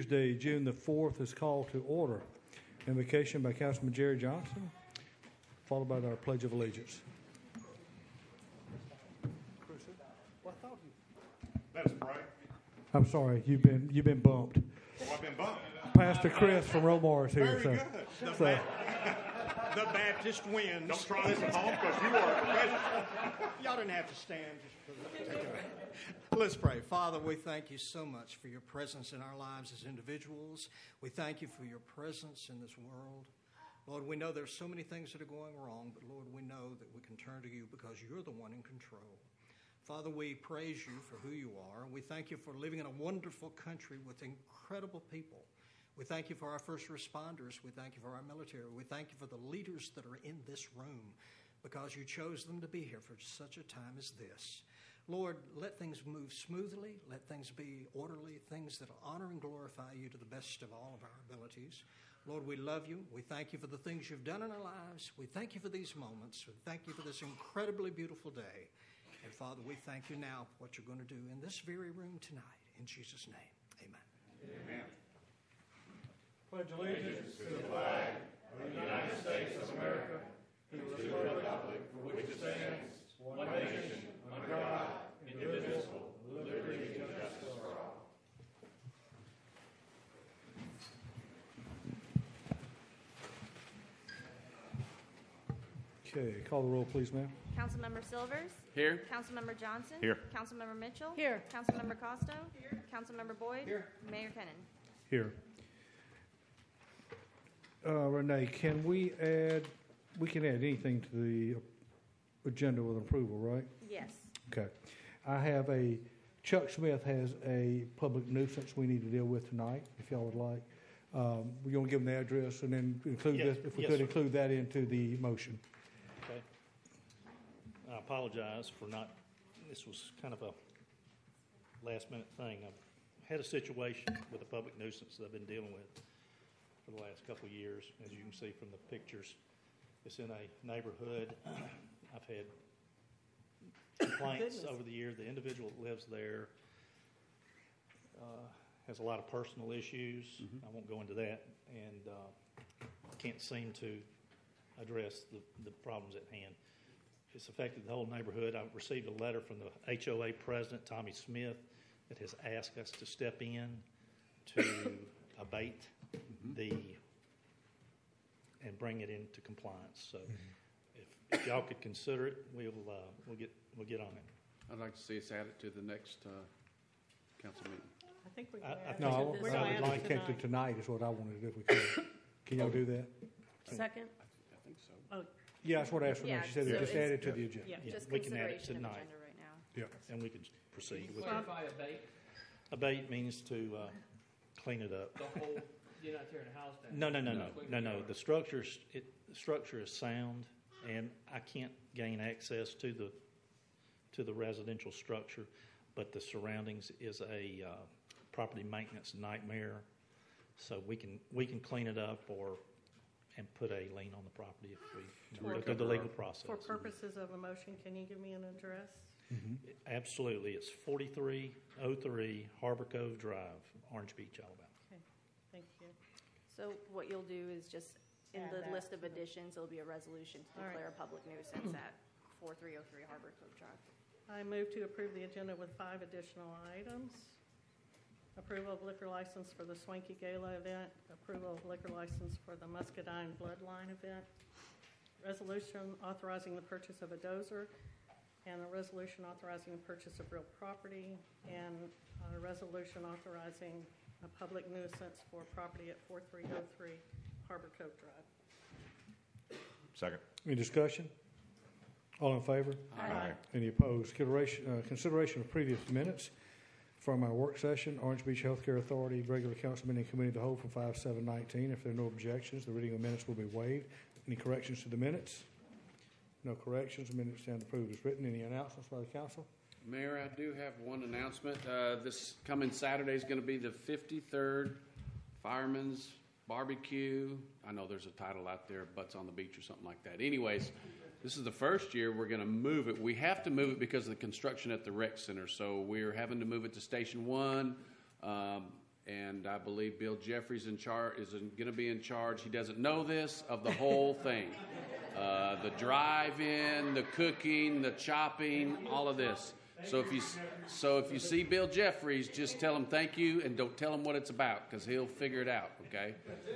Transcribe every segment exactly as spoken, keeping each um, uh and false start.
Tuesday, June the fourth is called to order. Invocation by Councilman Jerry Johnson, followed by our Pledge of Allegiance. Let us pray. I'm sorry, you've been you've been bumped. Oh, I've been bumped. Pastor Chris from Romar is here. Very so, good. The, so, ba- the Baptist wins. Don't try this at home because you are present. Y'all didn't have to stand. Just for the, let's pray. Father, we thank you so much for your presence in our lives as individuals. We thank you for your presence in this world. Lord, we know there's so many things that are going wrong, but Lord, we know that we can turn to you because you're the one in control. Father, we praise you for who you are. We thank you for living in a wonderful country with incredible people. We thank you for our first responders. We thank you for our military. We thank you for the leaders that are in this room because you chose them to be here for such a time as this. Lord, let things move smoothly. Let things be orderly, things that honor and glorify you to the best of all of our abilities. Lord, we love you. We thank you for the things you've done in our lives. We thank you for these moments. We thank you for this incredibly beautiful day. And Father, we thank you now for what you're going to do in this very room tonight. In Jesus' name, amen. Amen. Pledge allegiance to the flag of the United States of America, and to the republic for which it stands, one nation, under God, indivisible, with liberty and justice for all. Okay, call the roll, please, ma'am. Councilmember Silvers? Here. Councilmember Johnson? Here. Councilmember Mitchell? Here. Councilmember Costo? Here. Councilmember Boyd? Here. Mayor Kennan? Here. Uh, Renee, can we add, we can add anything to the agenda with approval, right? Yes. Okay. I have a, Chuck Smith has a public nuisance we need to deal with tonight, if y'all would like. Um, we're going to give them the address and then include Yes, this, if we yes, could sir. include that into the motion. Okay. I apologize for not, this was kind of a last-minute thing. I've had a situation with a public nuisance that I've been dealing with for the last couple of years. As you can see from the pictures, it's in a neighborhood. I've had complaints over the years. The individual that lives there uh, has a lot of personal issues. Mm-hmm. I won't go into that, and uh, can't seem to address the, the problems at hand. It's affected the whole neighborhood. I've received a letter from the H O A president, Tommy Smith, that has asked us to step in to abate mm-hmm. the and bring it into compliance. So, mm-hmm. if, if y'all could consider it, we'll uh, we'll get we'll get on it. I'd like to see us add it to the next uh, council meeting. I think we can I- I add think No, it I, to this. I We're gonna would add like it it to tonight is what I wanted to do if we could. Can y'all do that? Second? I think so. Oh, Yeah, that's what I asked Renee. Yeah, She said so just it's- add it to the agenda. yeah. Yeah, Just we can add it consideration of tonight. agenda right now. Yeah. And we can proceed with it. Clarify abate Abate means to uh, clean it up. the whole, you're not tearing the house down. No, no, no, no, Clean no, the no. yard. The structure's it, the structure is sound, and I can't gain access to the to the residential structure, but the surroundings is a uh, property maintenance nightmare. So we can we can clean it up or and put a lien on the property if we you know, go through the legal process. for purposes of a motion, can you give me an address? Absolutely, it's forty-three oh three Harbor Cove Drive, Orange Beach, Alabama. Okay, thank you. So what you'll do is just, in Add the that list of to the- additions, there'll be a resolution to All right. declare a public nuisance at forty-three oh three Harbor Cove Drive. I move to approve the agenda with five additional items. Approval of liquor license for the Swanky Gala event. Approval of liquor license for the Muscadine Bloodline event. Resolution authorizing the purchase of a dozer. And a resolution authorizing the purchase of real property. And a resolution authorizing a public nuisance for property at forty-three oh three Harbor Cove Drive. Second. Any discussion? All in favor? Aye. Any opposed? Consideration, uh, consideration of previous minutes from our work session, Orange Beach Healthcare Authority, regular council meeting committee of the whole from five seven nineteen. If there are no objections, the reading of minutes will be waived. Any corrections to the minutes? No corrections. Minutes stand approved as written. Any announcements by the council? Mayor, I do have one announcement. Uh, this coming Saturday is going to be the fifty-third Fireman's Barbecue. I know there's a title out there, Butts on the Beach or something like that. Anyways, this is the first year we're going to move it. We have to move it because of the construction at the rec center. So we're having to move it to Station One. Um, and I believe Bill Jeffries in char- is going to be in charge. He doesn't know this, of the whole thing. Uh, the drive-in, the cooking, the chopping, all of this. So if you so if you see Bill Jeffries, just tell him thank you and don't tell him what it's about, because he'll figure it out, okay?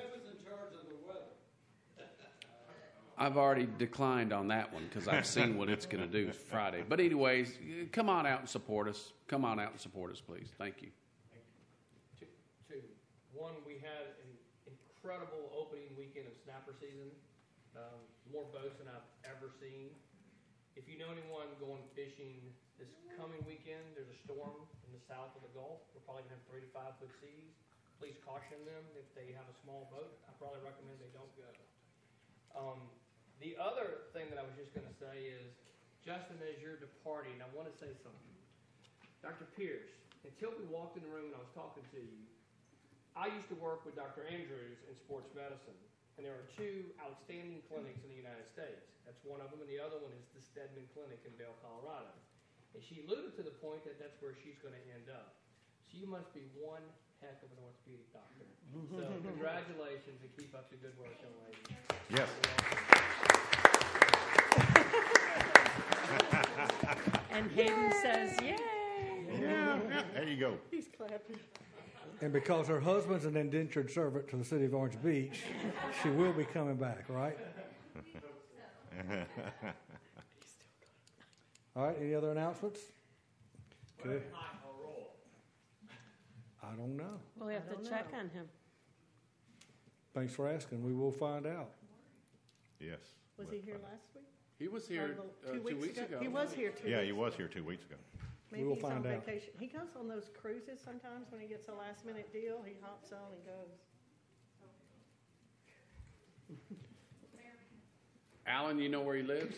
I've already declined on that one because I've seen what it's going to do Friday. But anyways, come on out and support us. Come on out and support us, please. Thank you. Two, two. One, we had an incredible opening weekend of snapper season. Um, more boats than I've ever seen. If you know anyone going fishing this coming weekend, there's a storm in the south of the Gulf. We're probably going to have three to five foot seas. Please caution them if they have a small boat. I probably recommend they don't go. Um, the other thing that I was just going to say is, Justin, as you're departing, I want to say something. Doctor Pierce, until we walked in the room and I was talking to you, I used to work with Doctor Andrews in sports medicine, and there are two outstanding clinics in the United States. That's one of them, and the other one is the Stedman Clinic in Vail, Colorado. And she alluded to the point that that's where she's going to end up. So you must be one heck of an orthopedic doctor. So congratulations, and keep up the good work, young lady. Yes. And Hayden says, yay. Yeah. There you go. He's clapping. And because her husband's an indentured servant to the city of Orange Beach, she will be coming back, right? All right, any other announcements? Okay. I don't know. We'll have to check on him. Thanks for asking. We will find out. Yes. Was he here last week? He was here Or uh, two weeks ago. He was here two Yeah, weeks he was here two weeks ago. Maybe We will he's on find out. vacation. He goes on those cruises sometimes when he gets a last minute deal. He hops on and goes. Alan, you know where he lives?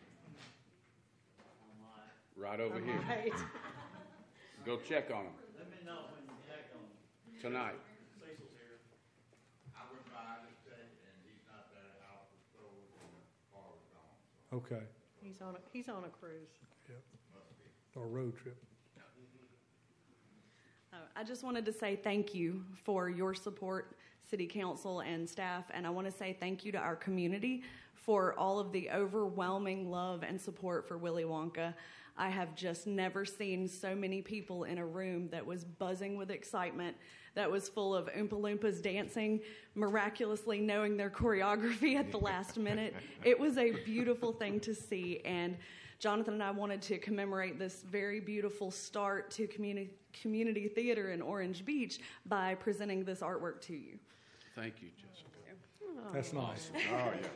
Right over here. Right. Go check on him Let me know when you check on him. tonight. Cecil's here. I went by this day and he's not there, the house was closed and the car was gone. Okay. He's on a, he's on a cruise. Or road trip. Uh, I just wanted to say thank you for your support, City Council and staff, and I want to say thank you to our community for all of the overwhelming love and support for Willy Wonka. I have just never seen so many people in a room that was buzzing with excitement, that was full of Oompa Loompas dancing, miraculously knowing their choreography at the last minute. It was a beautiful thing to see, and Jonathan and I wanted to commemorate this very beautiful start to community community theater in Orange Beach by presenting this artwork to you. Thank you, Jessica. That's nice. Oh, yes.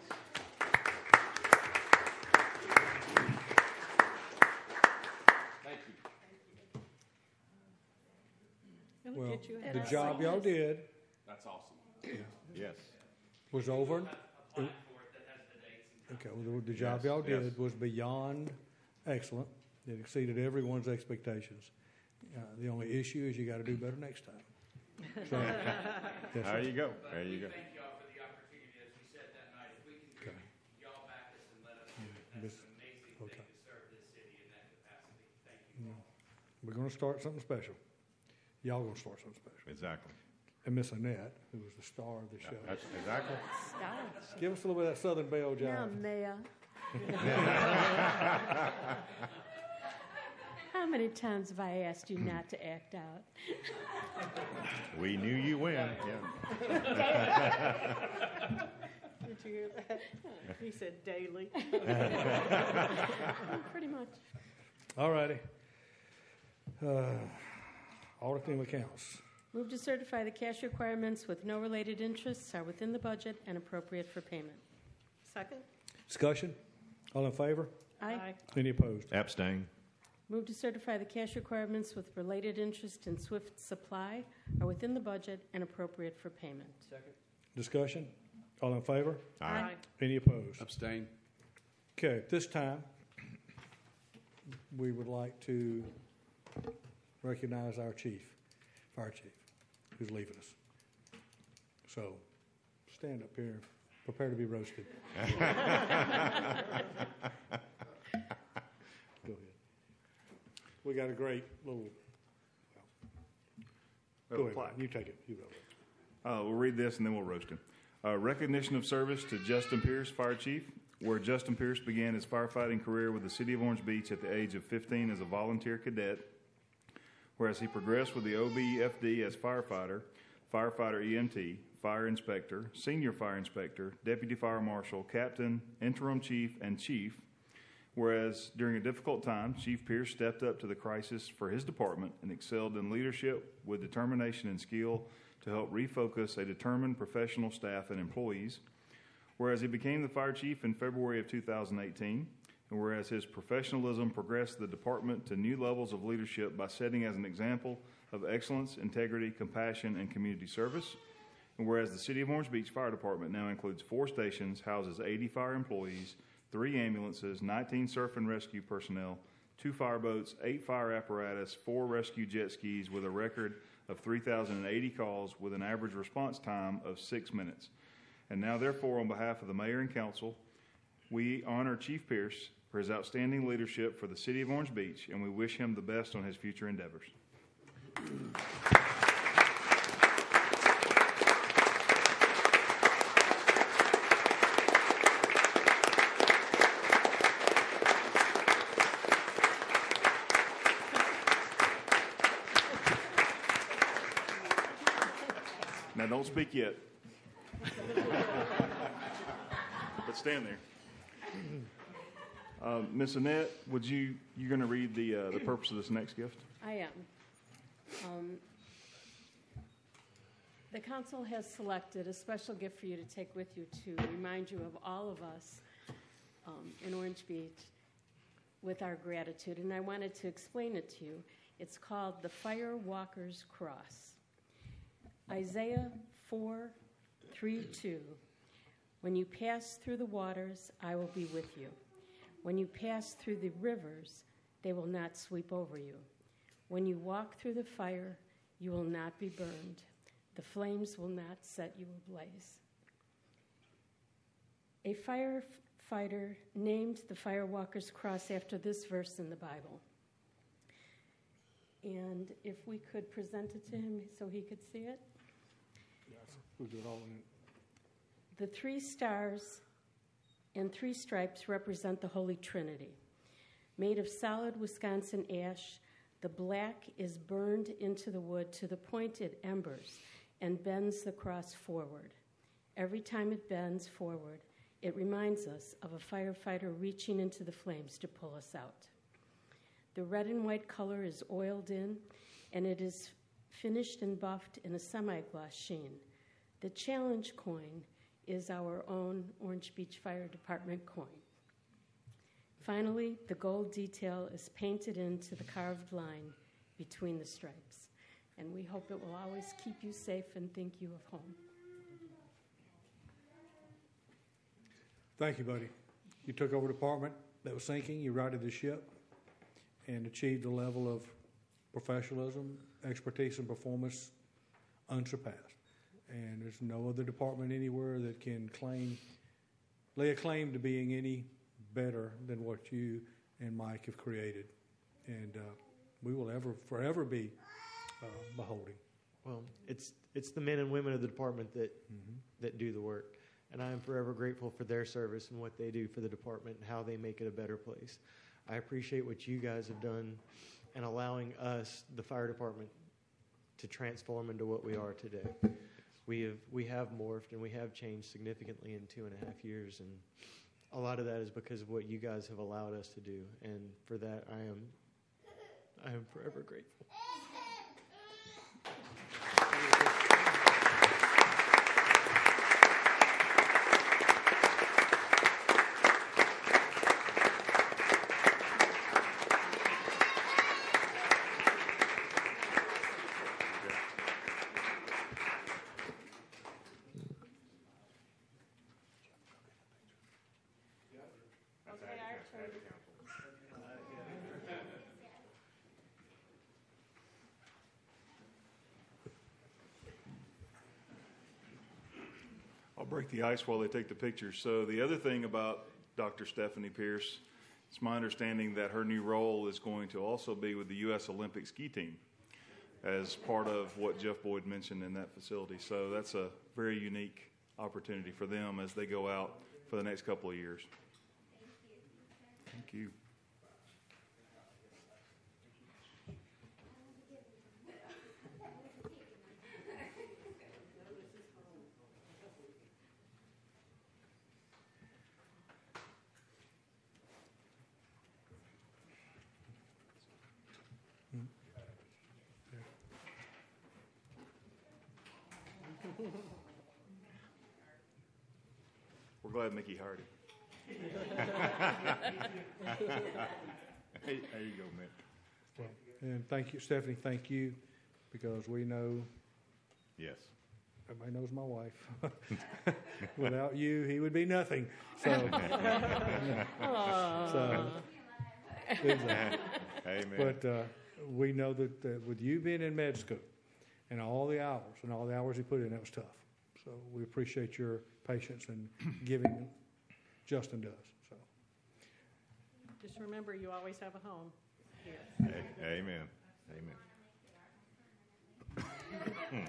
Thank you. He'll Well, get you a the hat. job y'all did That's awesome. Yes. was over. Applied for it that has the dates and Okay, well, the, the job Yes, y'all yes. did was beyond excellent. It exceeded everyone's expectations. Uh, the only issue is you got to do better next time. So, yes, There sir. you go. There you go. Thank y'all for the opportunity, as we said that night. If we can Okay. y'all back us and let us, This- that's an amazing okay. thing to serve this city in that capacity. Thank you. We're going to start something special. Y'all going to start something special. Exactly. And Miss Annette, who was the star of the show. That's exactly. Give us a little bit of that Southern Belle Now, jive. Mayor. How many times have I asked you not to act out? We knew you win. Yeah. Did you hear that? He said daily. Pretty much. All righty. Uh, auditing accounts. Move to certify the cash requirements with no related interests are within the budget and appropriate for payment. Second? Discussion? All in favor? Aye. Any opposed? Abstain. Move to certify the cash requirements with related interest in Swift Supply are within the budget and appropriate for payment. Second. Discussion? All in favor? Aye. Any opposed? Abstain. Okay, at this time, we would like to recognize our chief, fire chief, who's leaving us. So, stand up here, prepare to be roasted. Go ahead. We got a great little, well, Go Oh, ahead, plaque. you take it. You go. Uh, we'll read this and then we'll roast him. Uh, recognition of service to Justin Pierce, Fire Chief, where Justin Pierce began his firefighting career with the City of Orange Beach at the age of fifteen as a volunteer cadet, whereas he progressed with the O B F D as firefighter, firefighter E M T, fire inspector, senior fire inspector, deputy fire marshal, captain, interim chief, and chief, whereas during a difficult time, Chief Pierce stepped up to the crisis for his department and excelled in leadership with determination and skill to help refocus a determined professional staff and employees, whereas he became the fire chief in February of two thousand eighteen, and whereas his professionalism progressed the department to new levels of leadership by setting as an example of excellence, integrity, compassion, and community service, and whereas the City of Orange Beach Fire Department now includes four stations, houses eighty fire employees, three ambulances, nineteen surf and rescue personnel, two fireboats, eight fire apparatus, four rescue jet skis with a record of three thousand eighty calls with an average response time of six minutes. And now, therefore, on behalf of the Mayor and Council, we honor Chief Pierce for his outstanding leadership for the City of Orange Beach, and we wish him the best on his future endeavors. Now, don't speak yet. But stand there. Uh, Miss Annette, would you, you're going to read the, uh, the purpose of this next gift? I am. Um, the council has selected a special gift for you to take with you to remind you of all of us um, in Orange Beach with our gratitude. And I wanted to explain it to you. It's called the Fire Walker's Cross. Isaiah four, three, two. When you pass through the waters, I will be with you. When you pass through the rivers, they will not sweep over you. When you walk through the fire, you will not be burned. The flames will not set you ablaze. A firefighter named the Firewalker's Cross after this verse in the Bible. And if we could present it to him so he could see it. We'll do it all in. The three stars and three stripes represent the Holy Trinity. Made of solid Wisconsin ash, the black is burned into the wood to the point it embers and bends the cross forward. Every time it bends forward, it reminds us of a firefighter reaching into the flames to pull us out. The red and white color is oiled in, and it is finished and buffed in a semi-gloss sheen. The challenge coin is our own Orange Beach Fire Department coin. Finally, the gold detail is painted into the carved line between the stripes. And we hope it will always keep you safe and think you of home. Thank you, buddy. You took over a department that was sinking. You righted the ship and achieved a level of professionalism, expertise, and performance unsurpassed. And there's no other department anywhere that can claim, lay a claim to being any better than what you and Mike have created. And uh, we will ever, forever be uh, beholding. Well, it's it's the men and women of the department that mm-hmm. that do the work. And I am forever grateful for their service and what they do for the department and how they make it a better place. I appreciate what you guys have done and allowing us, the fire department, to transform into what we are today. We have we have morphed and we have changed significantly in two and a half years, and a lot of that is because of what you guys have allowed us to do. And for that, I am I am forever grateful. I'll break the ice while they take the pictures. So the other thing about Doctor Stephanie Pierce, it's my understanding that her new role is going to also be with the U S Olympic ski team. as part of what Jeff Boyd mentioned in that facility. So that's a very unique opportunity for them as they go out for the next couple of years. Thank you. We're glad Mickey hired him. Hey, there you go, Mick. Well, and thank you, Stephanie, thank you, because we know, Yes. everybody knows my wife. Without you, he would be nothing. So, so exactly. Amen. But uh, we know that, that with you being in med school and all the hours and all the hours he put in, that was tough. So we appreciate your patience and giving Justin does. So Just remember, you always have a home here. A- Amen. Amen.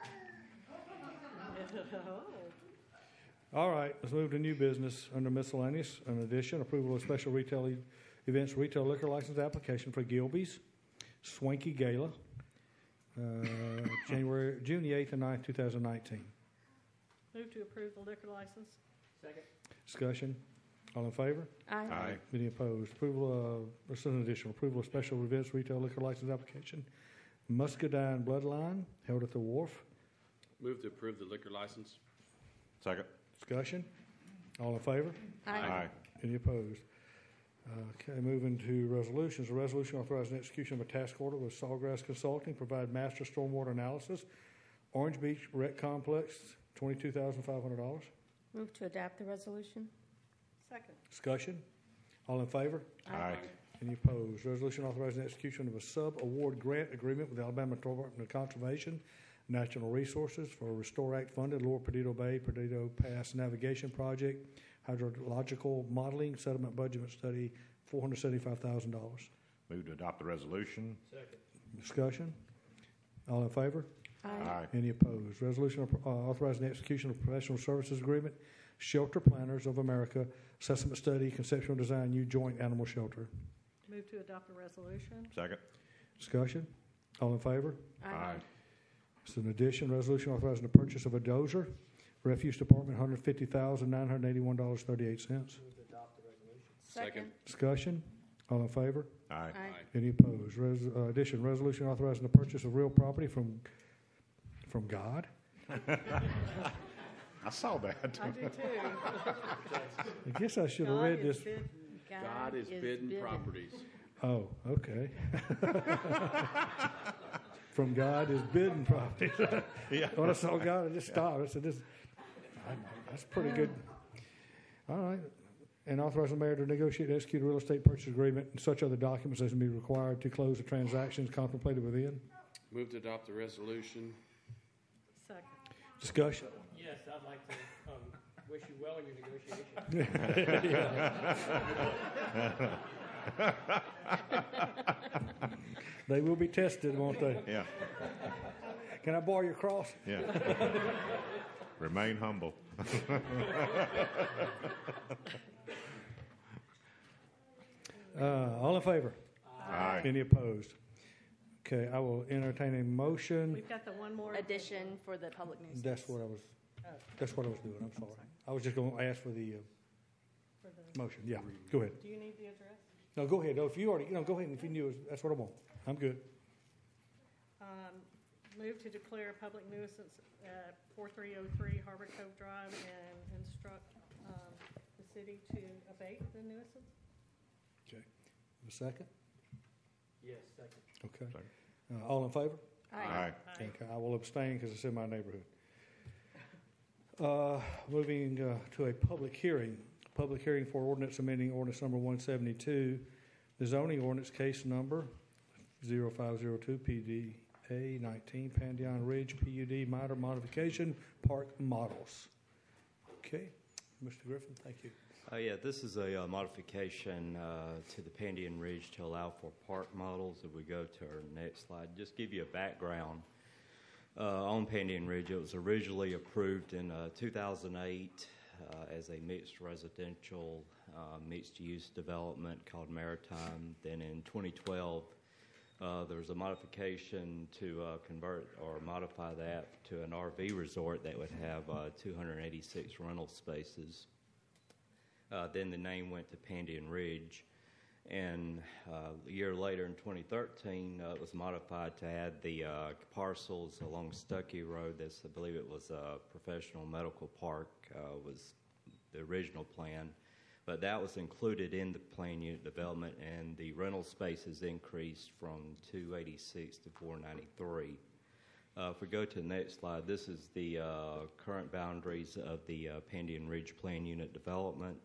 all right, let's move to new business under miscellaneous. In addition, approval of special retail e- events retail liquor license application for Gilby's Swanky Gala, uh, January June the eighth and ninth, two thousand nineteen. Move to approve the liquor license. Second. Discussion. All in favor? Aye. Aye. Any opposed? Approval of, this is an additional approval of special events retail liquor license application. Muscadine Bloodline, held at the Wharf. Move to approve the liquor license. Second. Discussion. All in favor? Aye. Any opposed? Okay, moving to resolutions. A resolution authorizing execution of a task order with Sawgrass Consulting, provide master stormwater analysis. Orange Beach Rec Complex, twenty-two thousand five hundred dollars. Move to adopt the resolution. Second. Discussion. All in favor? Aye. Any opposed? Resolution authorizing execution of a sub-award grant agreement with the Alabama Department of Conservation, Natural Resources for a Restore Act funded Lower Perdido Bay, Perdido Pass Navigation Project, hydrological modeling, settlement budget study, four hundred seventy-five thousand dollars. Move to adopt the resolution. Second. Discussion. All in favor? Aye. Any opposed? Resolution uh, authorizing the execution of professional services agreement, Shelter Planners of America, assessment study, conceptual design, new joint animal shelter. Move to adopt the resolution. Second. Discussion. All in favor? Aye. It's an addition, resolution authorizing the purchase of a dozer, Refuse Department, one hundred fifty thousand nine hundred eighty-one dollars and thirty-eight cents. Move to adopt the resolution. Second. Discussion. All in favor? Aye. Any opposed? Res, uh, addition, resolution authorizing the purchase of real property from from God. I saw that. I do too. I guess I should have God read is this. bid- God is bidding properties. Oh, okay. From God is bidding properties. Yeah. When I saw God, I just stopped. I said, "This, I, that's pretty good." All right. And authorize the mayor to negotiate and execute a real estate purchase agreement and such other documents as may be required to close the transactions contemplated within. Move to adopt the resolution. Second. Discussion. Yes, I'd like to um, wish you well in your negotiations. They will be tested, won't they? Yeah. Can I borrow your cross? Yeah. Remain humble. Uh, all in favor? Aye. Any opposed? Okay, I will entertain a motion. We've got the one more. Addition for the public nuisance. That's what I was, that's what I was doing, I'm sorry. I was just going to ask for the uh, For the, motion, yeah, go ahead. do you need the address? No, go ahead, no, if you already, no, go ahead, if you knew, it, that's what I want. I'm good. Um, Move to declare a public nuisance at four three oh three Harbor Cove Drive and instruct um, the city to abate the nuisance. Okay. A second? Yes, second. Okay. Second. Uh, all in favor? Aye. Okay, I will abstain because it's in my neighborhood. Uh, moving uh, to a public hearing. Public hearing for ordinance amending ordinance number one seventy-two, the zoning ordinance case number zero five zero two P D A nineteen, Pandion Ridge P U D minor modification park models. Okay, Mister Griffin, thank you. Uh, yeah, this is a uh, modification uh, to the Pandian Ridge to allow for park models. If we go to our next slide, just give you a background uh, on Pandian Ridge. It was originally approved in uh, two thousand eight uh, as a mixed residential, uh, mixed-use development called Maritime. Then in twenty twelve, uh, there was a modification to uh, convert or modify that to an R V resort that would have uh, two hundred eighty-six rental spaces. Uh, then the name went to Pandian Ridge, and uh, a year later in twenty thirteen, uh, it was modified to add the uh, parcels along Stuckey Road. This, I believe it was a professional medical park, uh, was the original plan, but that was included in the plan unit development, and the rental spaces increased from two eighty-six to four ninety-three. Uh, if we go to the next slide, this is the uh, current boundaries of the uh, Pandian Ridge Plan Unit development.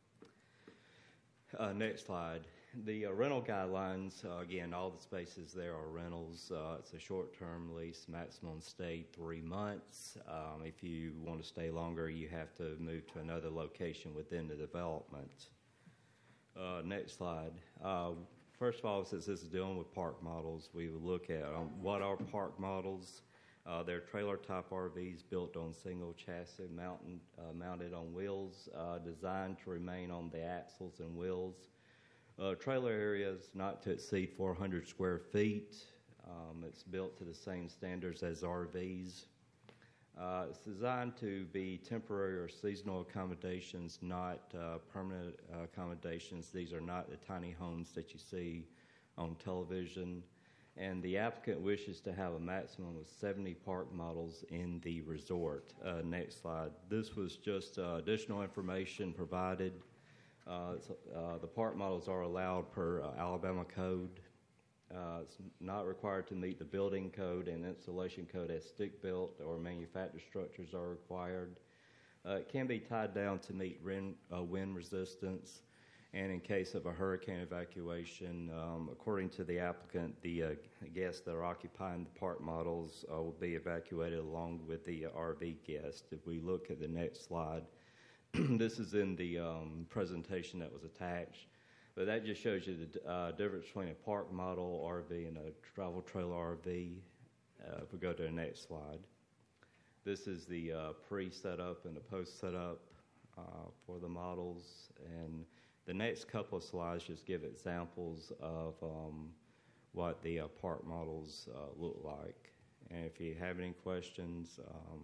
Uh, next slide. The uh, rental guidelines, uh, again, all the spaces there are rentals. Uh, it's a short-term lease, maximum stay three months. Um, if you want to stay longer, you have to move to another location within the development. Uh, next slide. Uh, First of all, since this is dealing with park models, we will look at um, what are park models. Uh, they're trailer-type R Vs built on single chassis, mountain, uh, mounted on wheels, uh, designed to remain on the axles and wheels. Uh, trailer areas not to exceed four hundred square feet. Um, it's built to the same standards as R Vs. Uh, it's designed to be temporary or seasonal accommodations, not uh, permanent uh, accommodations. These are not the tiny homes that you see on television. And the applicant wishes to have a maximum of seventy park models in the resort. Uh, next slide. This was just uh, additional information provided. Uh, uh, the park models are allowed per uh, Alabama code. Uh, it's not required to meet the building code and installation code as stick-built or manufactured structures are required. Uh, it can be tied down to meet wind, uh, wind resistance, and in case of a hurricane evacuation, um, according to the applicant, the uh, guests that are occupying the park models uh, will be evacuated along with the uh, R V guests. If we look at the next slide, this is in the um, presentation that was attached. But that just shows you the uh, difference between a park model R V and a travel trailer R V. Uh, if we go to the next slide. This is the uh, pre-setup and the post-setup uh, for the models. And the next couple of slides just give examples of um, what the uh, park models uh, look like. And if you have any questions, um,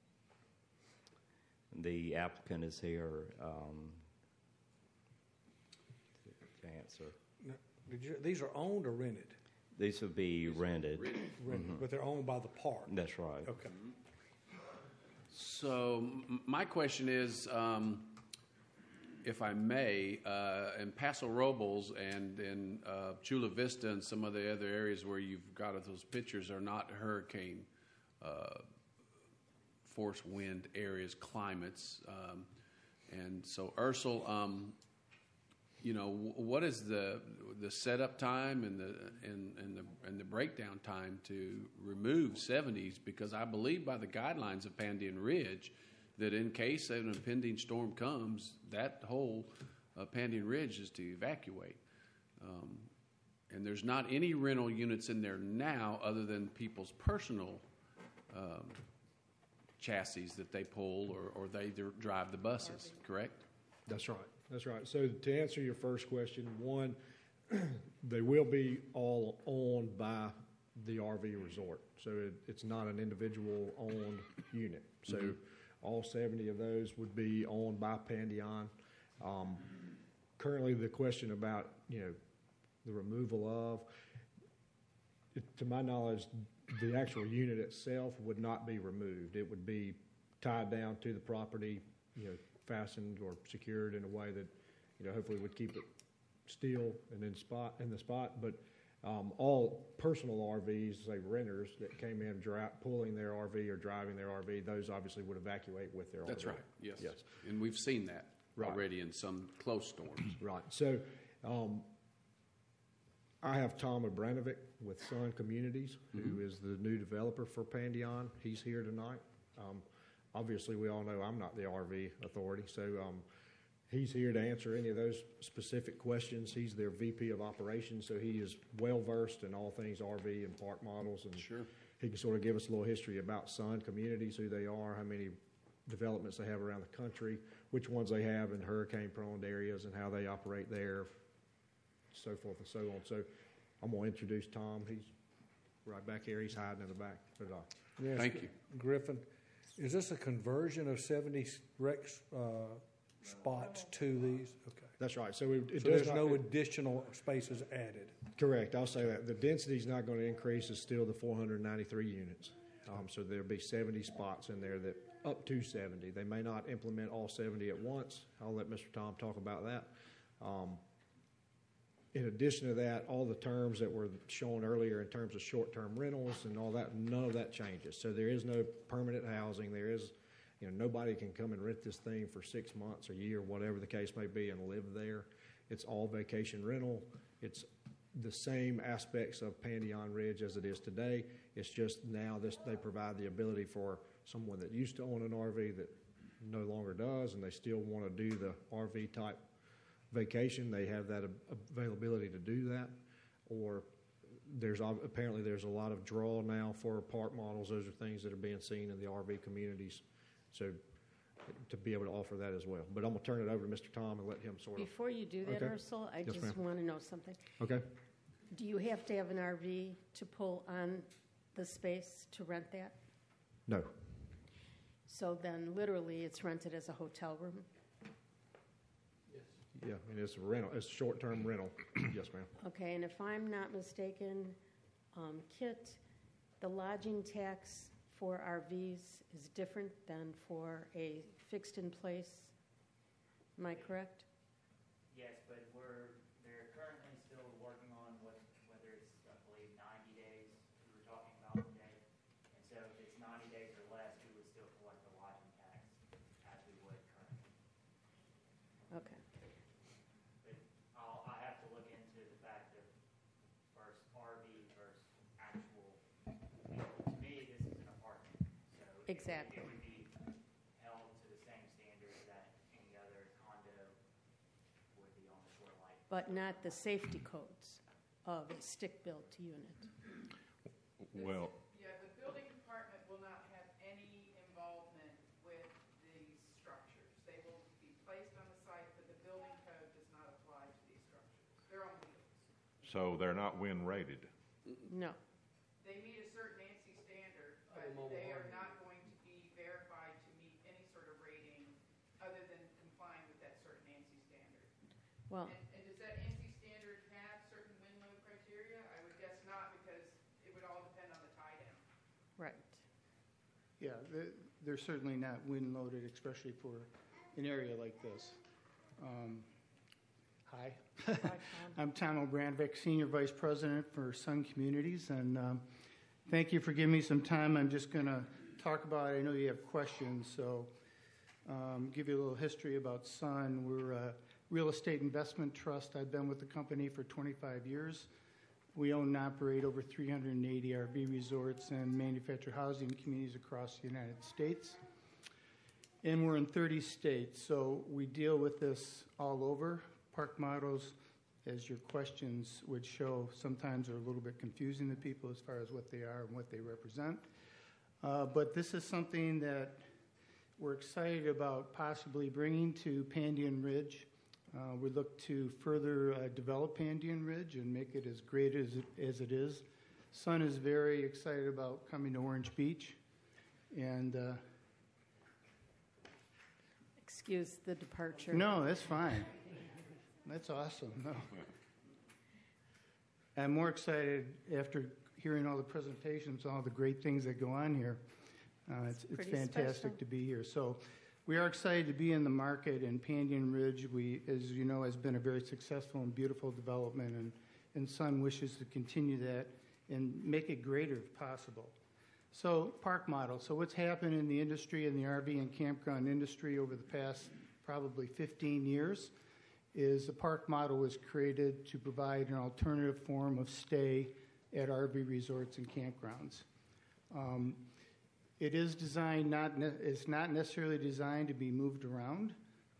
the applicant is here. Um, answer. Now, did you, these are owned or rented? These would be rented. Rented, Mhm. but they're owned by the park. That's right. Okay. So m- my question is, um, if I may, uh, in Paso Robles and in uh, Chula Vista and some of the other areas where you've got those pictures are not hurricane uh, force wind areas, climates. Um, and so, Ursel, um, you know, what is the the setup time and the and, and the and the breakdown time to remove seventies? Because I believe by the guidelines of Pandian Ridge that in case an impending storm comes, that whole uh, Pandian Ridge is to evacuate. Um, and there's not any rental units in there now other than people's personal um, chassis that they pull or, or they drive the buses, correct? That's right. That's right. So to answer your first question, one, they will be all owned by the R V resort. So it, it's not an individual owned unit. So mm-hmm. all seventy of those would be owned by Pandion. Um, currently, the question about, you know, the removal of, it, to my knowledge, the actual unit itself would not be removed. It would be tied down to the property, you know, fastened or secured in a way that, you know, hopefully would keep it still and in spot in the spot. But um, all personal R Vs, say renters that came in dri- pulling their R V or driving their R V, those obviously would evacuate with their That's R V. right. Yes. Yes. And we've seen that Right. already in some close storms. Right. So um, I have Tom Abranovic with Sun Communities, Mm-hmm. who is the new developer for Pandion. He's here tonight. Um, obviously, we all know I'm not the R V authority, so um, he's here to answer any of those specific questions. He's their V P of operations, so he is well versed in all things R V and park models. And Sure. he can sort of give us a little history about Sun Communities, who they are, how many developments they have around the country, which ones they have in hurricane-prone areas, and how they operate there, so forth and so on. So I'm going to introduce Tom. He's right back here. He's hiding in the back. But, uh, Yes, Thank you. Griffin, is this a conversion of seventy rec uh, spots to these? Okay. That's right. So, it, it So does there's not, no it- additional spaces added? correct. I'll say that. The density is not going to increase. It's still the four hundred ninety-three units. Um, so there'll be seventy spots in there, that up to seventy. They may not implement all seventy at once. I'll let Mister Tom talk about that. Um, in addition to that, all the terms that were shown earlier in terms of short-term rentals and all that, none of that changes. So there is no permanent housing. There is, you know, nobody can come and rent this thing for six months, a year, whatever the case may be, and live there. It's all vacation rental. It's the same aspects of Pandion Ridge as it is today. It's just now this, they provide the ability for someone that used to own an R V that no longer does, and they still want to do the R V type vacation. They have that availability to do that. Or there's apparently there's a lot of draw now for park models. Those are things that are being seen in the R V communities. So to be able to offer that as well. But I'm going to turn it over to Mister Tom and let him sort of. Before you do that, Okay. Ursula, I Yes, just ma'am. want to know something. Okay. Do you have to have an R V to pull on the space to rent that? No. So then literally it's rented as a hotel room? Yeah, I mean, it's a rental. It's short-term rental. Yes, ma'am. Okay, and if I'm not mistaken, um, Kit, the lodging tax for R Vs is different than for a fixed-in-place. Am I correct? Yes, but we're, they're currently still working on what, whether it's, I believe, ninety days we were talking about today. And so if it's ninety days or less, we would still collect the lodging tax as we would currently. Okay. But I'll, I have to look into the fact of versus R V versus actual, to me, this is an apartment. So it would- Exactly. It would be held to the same standards that any other condo would be on the short light. But not the safety codes of a stick-built unit. Well, Yeah, the building department will not have any involvement with these structures. They will be placed on the site, but the building code does not apply to these structures. They're on wheels. so they're not wind rated. No. They meet a certain ANSI standard, but Oh, mobile they are home. not going to be verified to meet any sort of rating other than complying with that certain ANSI standard. Well, And, and does that ANSI standard have certain wind load criteria? I would guess not, because it would all depend on the tie down. right. Yeah, they're, they're certainly not wind loaded, especially for an area like this. Um, Hi. I'm Tom O'Brandvik, Senior Vice President for Sun Communities, and um, thank you for giving me some time. I'm just going to talk about, I know you have questions, so um, give you a little history about Sun. We're a real estate investment trust. I've been with the company for twenty-five years. We own and operate over three hundred eighty R V resorts and manufactured housing communities across the United States. And we're in thirty states, so we deal with this all over. Park models, as your questions would show, sometimes are a little bit confusing to people as far as what they are and what they represent. Uh, but this is something that we're excited about possibly bringing to Pandion Ridge. Uh, we look to further uh, develop Pandion Ridge and make it as great as it, as it is. Sun is very excited about coming to Orange Beach, and uh, Excuse the departure. no, that's fine. That's awesome. No. I'm more excited after hearing all the presentations, all the great things that go on here. Uh, it's it's Pretty fantastic special. to be here. So we are excited to be in the market, and Pandion Ridge, we, as you know, has been a very successful and beautiful development, and, and Sun wishes to continue that and make it greater if possible. So park model. So what's happened in the industry, in the R V and campground industry over the past probably fifteen years, is the park model was created to provide an alternative form of stay at R V resorts and campgrounds. Um, it is designed not ne- it's not necessarily designed to be moved around,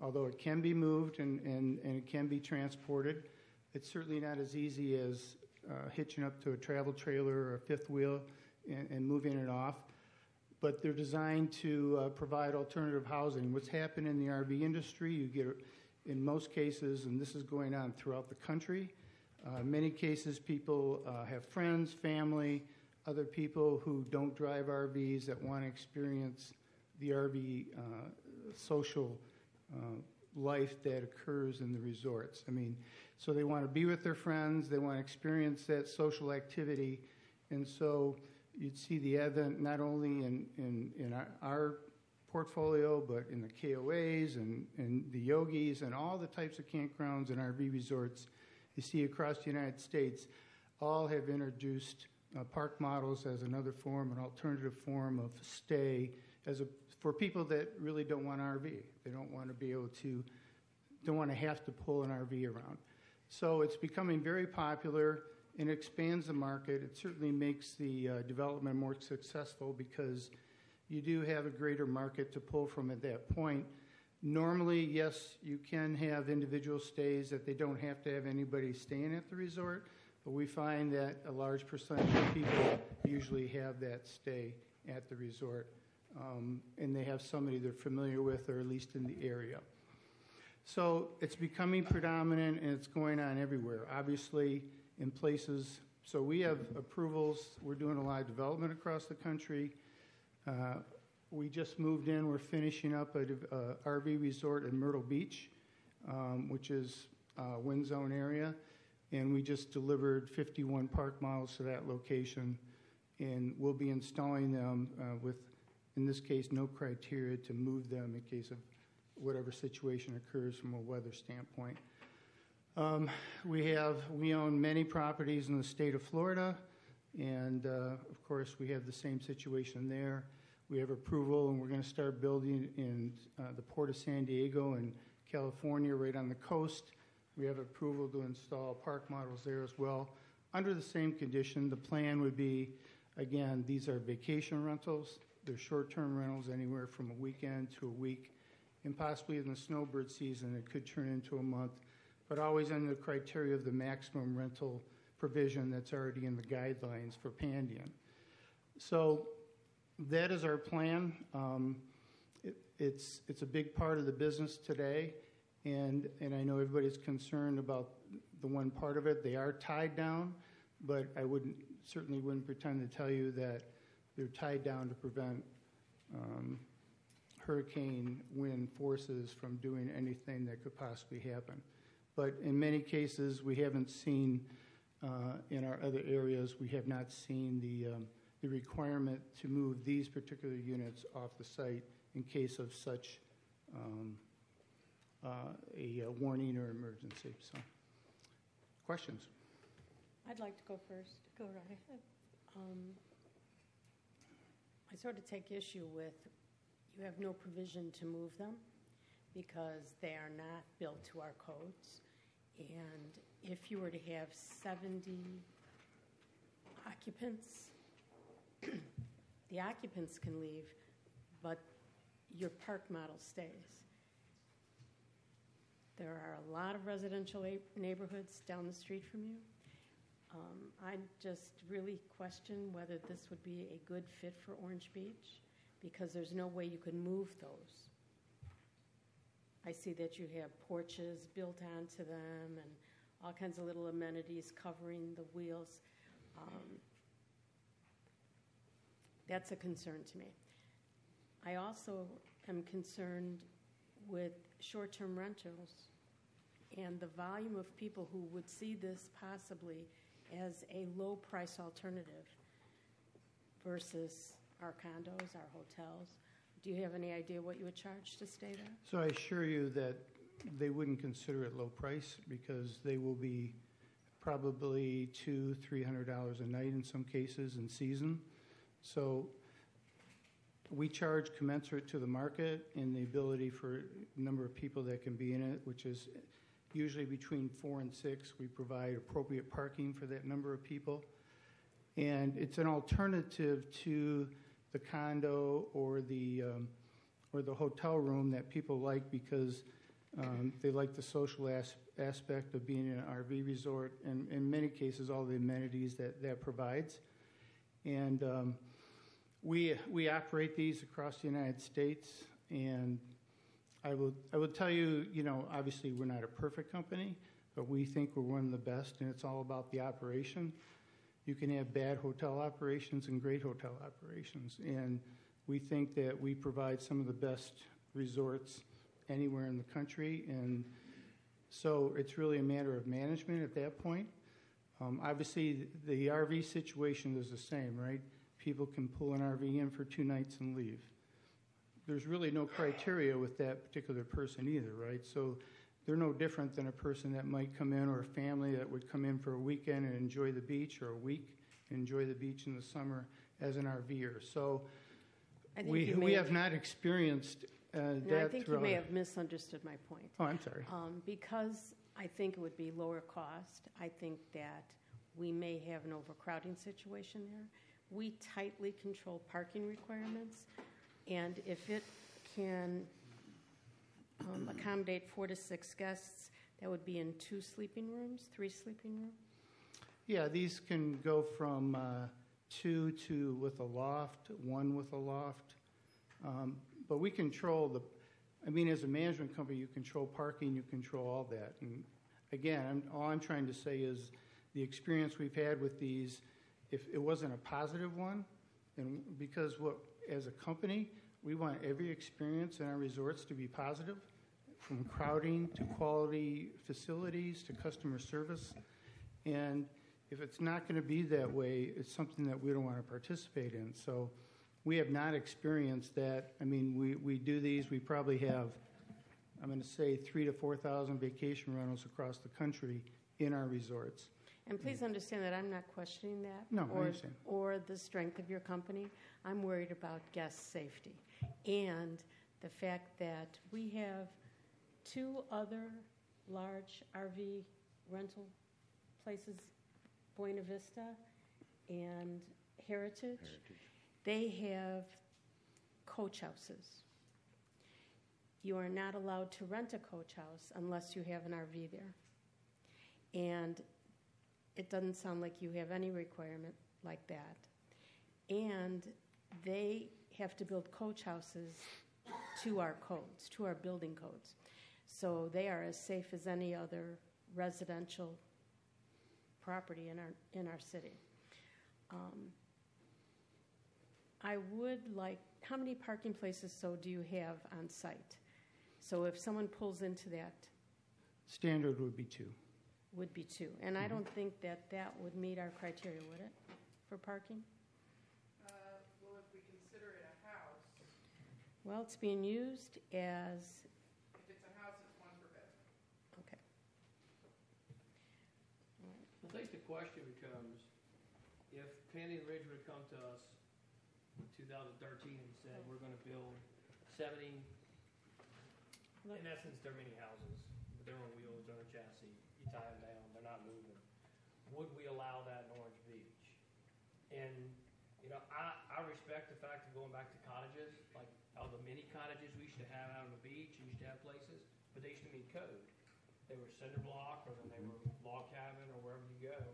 although it can be moved and, and, and it can be transported. It's certainly not as easy as uh, hitching up to a travel trailer or a fifth wheel and, and moving it off. But they're designed to uh, provide alternative housing. What's happened in the R V industry, you get, in most cases, and this is going on throughout the country, uh, in many cases people uh, have friends, family, other people who don't drive R Vs that want to experience the R V uh, social uh, life that occurs in the resorts. I mean, so they want to be with their friends, they want to experience that social activity, and so you'd see the advent not only in, in, in our, our portfolio, but in the K O As and, and the Yogis and all the types of campgrounds and R V resorts you see across the United States, all have introduced uh, park models as another form, an alternative form of stay as a, for people that really don't want R V. They don't want to be able to, don't want to have to pull an R V around. So it's becoming very popular and expands the market. It certainly makes the uh, development more successful because you do have a greater market to pull from at that point. Normally, yes, you can have individual stays that they don't have to have anybody staying at the resort, but we find that a large percentage of people usually have that stay at the resort, um, and they have somebody they're familiar with or at least in the area. So it's becoming predominant and it's going on everywhere. Obviously, in places, so we have approvals. We're doing a lot of development across the country. Uh, we just moved in. We're finishing up a, a R V resort in Myrtle Beach, um, which is a wind zone area, and we just delivered fifty-one park models to that location, and we'll be installing them uh, with, in this case, no criteria to move them in case of whatever situation occurs from a weather standpoint. Um, we have, we own many properties in the state of Florida, and uh, of course we have the same situation there. We have approval, and we're going to start building in uh, the Port of San Diego in California, right on the coast. We have approval to install park models there as well. Under the same condition, the plan would be, again, these are vacation rentals. They're short-term rentals, anywhere from a weekend to a week, and possibly in the snowbird season it could turn into a month, but always under the criteria of the maximum rental provision that's already in the guidelines for Pandian. So that is our plan. Um, it, it's, it's a big part of the business today, and, and I know everybody's concerned about the one part of it. They are tied down, but I wouldn't, certainly wouldn't pretend to tell you that they're tied down to prevent um, hurricane wind forces from doing anything that could possibly happen. But in many cases, we haven't seen, uh, in our other areas, we have not seen the, um, the requirement to move these particular units off the site in case of such um, uh, a, a warning or emergency. So, questions? I'd like to go first. Go right ahead. Um, I sort of take issue with you have no provision to move them because they are not built to our codes. And if you were to have seventy occupants, the occupants can leave, but your park model stays. There are a lot of residential neighborhoods down the street from you. Um, I just really question whether this would be a good fit for Orange Beach because there's no way you could move those. I see that you have porches built onto them and all kinds of little amenities covering the wheels. Um, that's a concern to me. I also am concerned with short-term rentals and the volume of people who would see this possibly as a low-price alternative versus our condos, our hotels. Do you have any idea what you would charge to stay there? So I assure you that they wouldn't consider it low price because they will be probably two, three hundred dollars a night in some cases in season. So we charge commensurate to the market and the ability for a number of people that can be in it, which is usually between four and six. We provide appropriate parking for that number of people. And it's an alternative to the condo or the um, or the hotel room that people like because Um, they like the social as- aspect of being in an R V resort, and in many cases, all the amenities that that provides. And um, we we operate these across the United States, and I will I will tell you, you know, obviously we're not a perfect company, but we think we're one of the best, and it's all about the operation. You can have bad hotel operations and great hotel operations, and we think that we provide some of the best resorts anywhere in the country, and so it's really a matter of management at that point. Um, obviously, the, the R V situation is the same, right? People can pull an R V in for two nights and leave. There's really no criteria with that particular person either, right? So they're no different than a person that might come in, or a family that would come in for a weekend and enjoy the beach, or a week and enjoy the beach in the summer as an RVer. So I think we you may we have- have not experienced uh, No, that I think you throughout. may have misunderstood my point. Oh, I'm sorry. Um, because I think it would be lower cost, I think that we may have an overcrowding situation there. We tightly control parking requirements, and if it can um, accommodate four to six guests, that would be in two sleeping rooms, three sleeping rooms. Yeah, these can go from uh, two to with a loft, one with a loft. Um, but we control the, I mean, as a management company, you control parking, you control all that. And again, I'm, all I'm trying to say is the experience we've had with these, if it wasn't a positive one, and because what, as a company, we want every experience in our resorts to be positive, from crowding to quality facilities to customer service. And if it's not going to be that way, it's something that we don't want to participate in. So we have not experienced that. I mean, we, we do these. We probably have, I'm going to say, three to four thousand vacation rentals across the country in our resorts. And please understand that I'm not questioning that No, I or, understand. or the strength of your company. I'm worried about guest safety and the fact that we have two other large R V rental places, Buena Vista and Heritage. Heritage. They have coach houses. You are not allowed to rent a coach house unless you have an R V there. And it doesn't sound like you have any requirement like that. And they have to build coach houses to our codes, to our building codes. So they are as safe as any other residential property in our in our city. Um, I would like, how many parking places so do you have on site? So if someone pulls into that, Standard would be two. would be two. And I don't think that that would meet our criteria, would it, for parking? Uh, well, if we consider it a house, Well, it's being used as, if it's a house, it's one per bedroom. okay. I think the question becomes, if Pandy and Ridge would have come to us in two thousand thirteen and said, we're gonna build seventy, in essence, they're mini houses, but they're on wheels, they're on a chassis, you tie them down, they're not moving. Would we allow that in Orange Beach? And, you know, I, I respect the fact of going back to cottages, like all the mini cottages we used to have out on the beach, we used to have places, but they used to meet code. They were cinder block, or then they were log cabin, or wherever you go.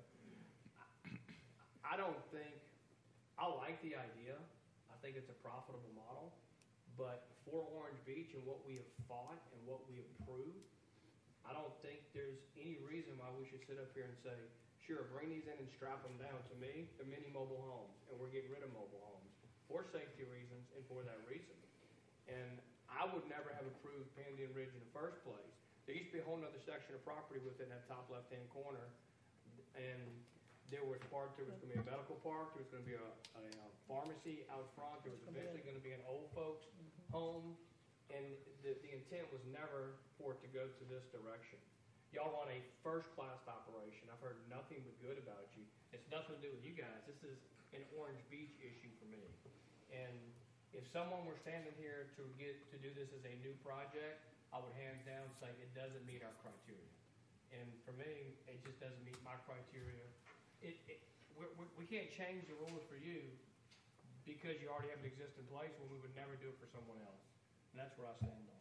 I don't think, I like the idea. I think it's a profitable model. But for Orange Beach and what we have fought and what we have proved, I don't think there's any reason why we should sit up here and say, sure, bring these in and strap them down. To me, they're mini mobile homes, and we're getting rid of mobile homes for safety reasons and for that reason. And I would never have approved Pandy and Ridge in the first place. There used to be a whole other section of property within that top left-hand corner, and there was part, there was going to be a medical park, there was going to be a, a, a pharmacy out front, there was eventually going to be an old folks home, and the, the intent was never for it to go to this direction. Y'all run a first-class operation. I've heard nothing but good about you. It's nothing to do with you guys. This is an Orange Beach issue for me. And if someone were standing here to get to do this as a new project, I would hands down say it doesn't meet our criteria. And for me, it just doesn't meet my criteria. It, it, we're, we're, we can't change the rules for you because you already have an existing place when we would never do it for someone else. And that's where I stand on it.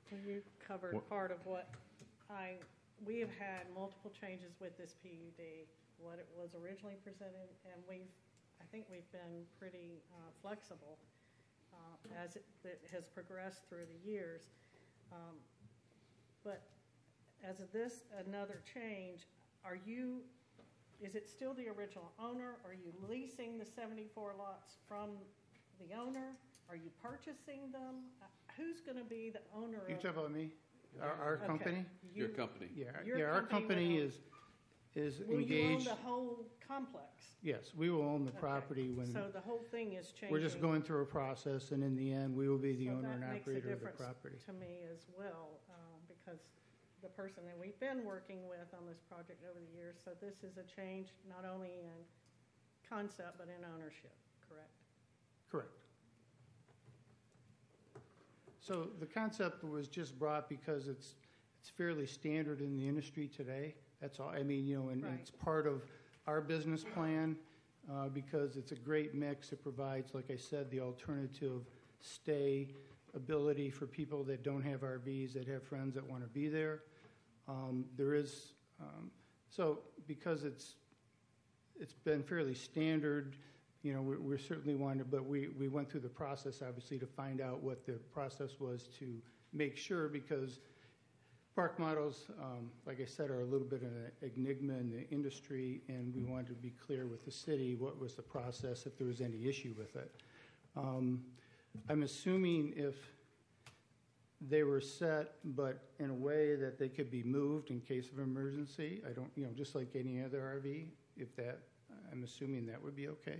Well, you covered What- part of what I, we have had multiple changes with this P U D, what it was originally presented, and we've, I think we've been pretty uh, flexible uh, as it, it has progressed through the years. Um, But as of this, another change, are you, is it still the original owner? Are you leasing the seventy-four lots from the owner? Are you purchasing them? Uh, Who's going to be the owner You of? talking about me? Our, our Okay. company? Your You- company. Yeah, Your yeah, our company company will- is, is Will you own engaged. the whole complex? Yes, we will own the Okay. property when, So the whole thing is changing. we're just going through a process, and in the end, we will be the So owner that and makes a operator of the difference property. To me as well, um, because the person that we've been working with on this project over the years, so this is a change not only in concept, but in ownership, correct? Correct. So the concept was just brought because it's, it's fairly standard in the industry today. That's all. I mean, you know, and Right. it's part of our business plan uh, because it's a great mix. It provides, like I said, the alternative stay ability for people that don't have R Vs, that have friends that want to be there. Um, there is, um, so because it's, it's been fairly standard, you know, we, we certainly wanted, but we, we went through the process, obviously, to find out what the process was to make sure, because park models, um, like I said, are a little bit of an enigma in the industry, and we wanted to be clear with the city what was the process, if there was any issue with it. Um, I'm assuming if they were set, but in a way that they could be moved in case of emergency, I don't, you know, just like any other R V, if that, I'm assuming that would be okay.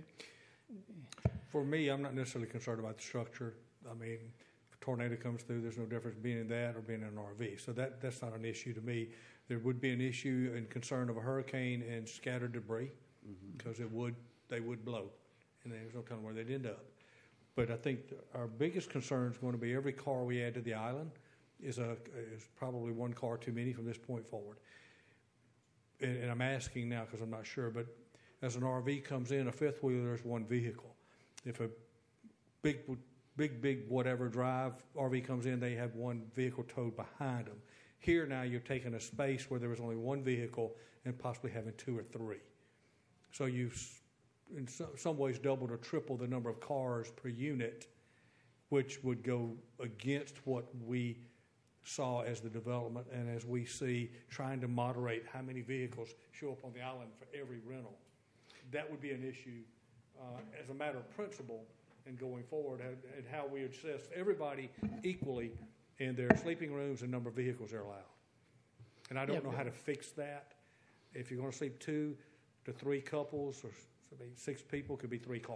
For me, I'm not necessarily concerned about the structure. I mean, if a tornado comes through, there's no difference being in that or being in an R V. So that, that's not an issue to me. There would be an issue and concern of a hurricane and scattered debris, because it would, they would blow, and there's no telling where they'd end up. But I think our biggest concern is going to be every car we add to the island is a is probably one car too many from this point forward. And, and I'm asking now because I'm not sure, but as an R V comes in, a fifth wheeler is one vehicle. If a big, big, big whatever drive R V comes in, they have one vehicle towed behind them. Here now you're taking a space where there was only one vehicle and possibly having two or three. So you've in some, some ways doubled or tripled the number of cars per unit, which would go against what we saw as the development and as we see trying to moderate how many vehicles show up on the island for every rental. That would be an issue uh, as a matter of principle and going forward, and, and how we assess everybody equally in their sleeping rooms and number of vehicles they're allowed. And I don't Yeah, know how to fix that. If you're going to sleep two to three couples or I mean, six people, could be three cars.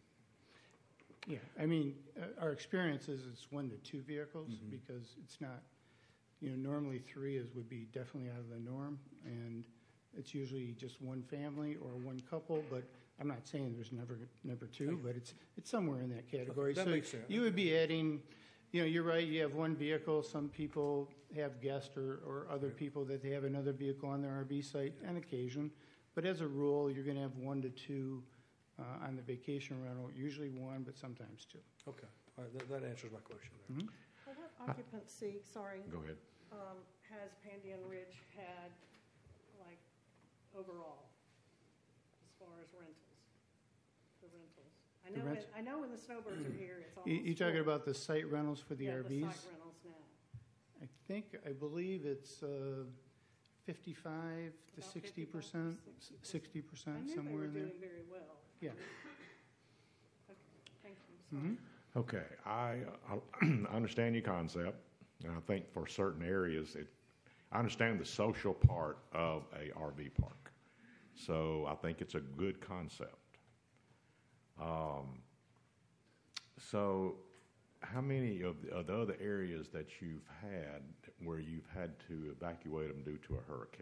Yeah, I mean, uh, our experience is it's one to two vehicles Mhm. because it's not, you know, normally three is would be definitely out of the norm, and it's usually just one family or one couple. But I'm not saying there's never never two, but it's it's somewhere in that category. That so makes sense. you would be adding, you know, you're right. You have one vehicle. Some people have guests or, or other people that they have another vehicle on their R V site on occasion. But as a rule, you're going to have one to two uh, on the vacation rental, usually one, but sometimes two. Okay, all right, that, that answers my question there. Mhm. Well, what occupancy, sorry. Go ahead. Um, has Pandian Ridge had, like, overall, as far as rentals, the rentals? I The know, rent- it- I know when the snowbirds are here, it's You, almost you talking full. about the site rentals for the Yeah, R Vs? the site rentals now. I think, I believe it's uh, fifty-five to About sixty fifty-five to percent, sixty sixty I percent, knew they somewhere were in there. doing very well. Yeah. Okay, thank you, sorry. Mhm. Okay, I, I understand your concept, and I think for certain areas, it, I understand the social part of a R V park. So I think it's a good concept. Um, so how many of the, of the other areas that you've had where you've had to evacuate them due to a hurricane?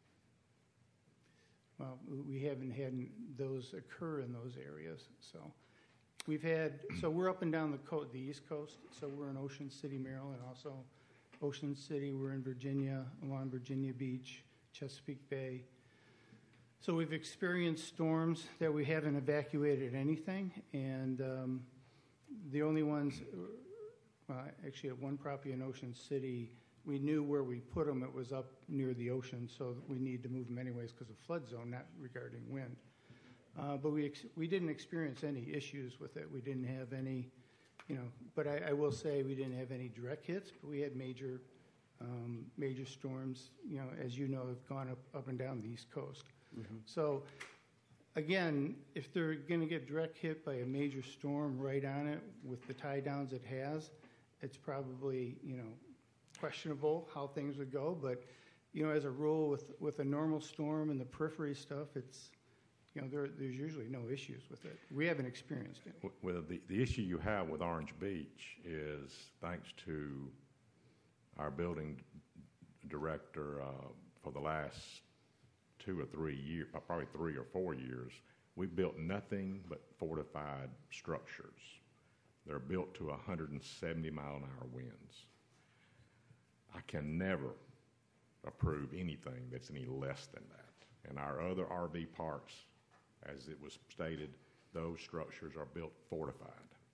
Well, we haven't had those occur in those areas, so. We've had, so we're up and down the coast, the East Coast, so we're in Ocean City, Maryland, also Ocean City, we're in Virginia, along Virginia Beach, Chesapeake Bay. So we've experienced storms that we haven't evacuated anything, and um, the only ones, uh, actually at one property in Ocean City, we knew where we put them. It was up near the ocean, so we need to move them anyways because of flood zone, not regarding wind. Uh, but we ex- we didn't experience any issues with it. We didn't have any, you know. But I, I will say we didn't have any direct hits. But we had major, um, major storms. You know, as you know, have gone up up and down the East Coast. Mm-hmm. So, again, if they're going to get direct hit by a major storm right on it with the tie downs it has, it's probably, you know, questionable how things would go. But, you know, as a rule, with with a normal storm and the periphery stuff, it's, you know, there, there's usually no issues with it. We haven't experienced it. Well, the, the issue you have with Orange Beach is thanks to our building director uh, for the last two or three years, probably three or four years, we've built nothing but fortified structures. They're built to one hundred seventy mile an hour winds. I can never approve anything that's any less than that. And our other R V parks, as it was stated, those structures are built fortified.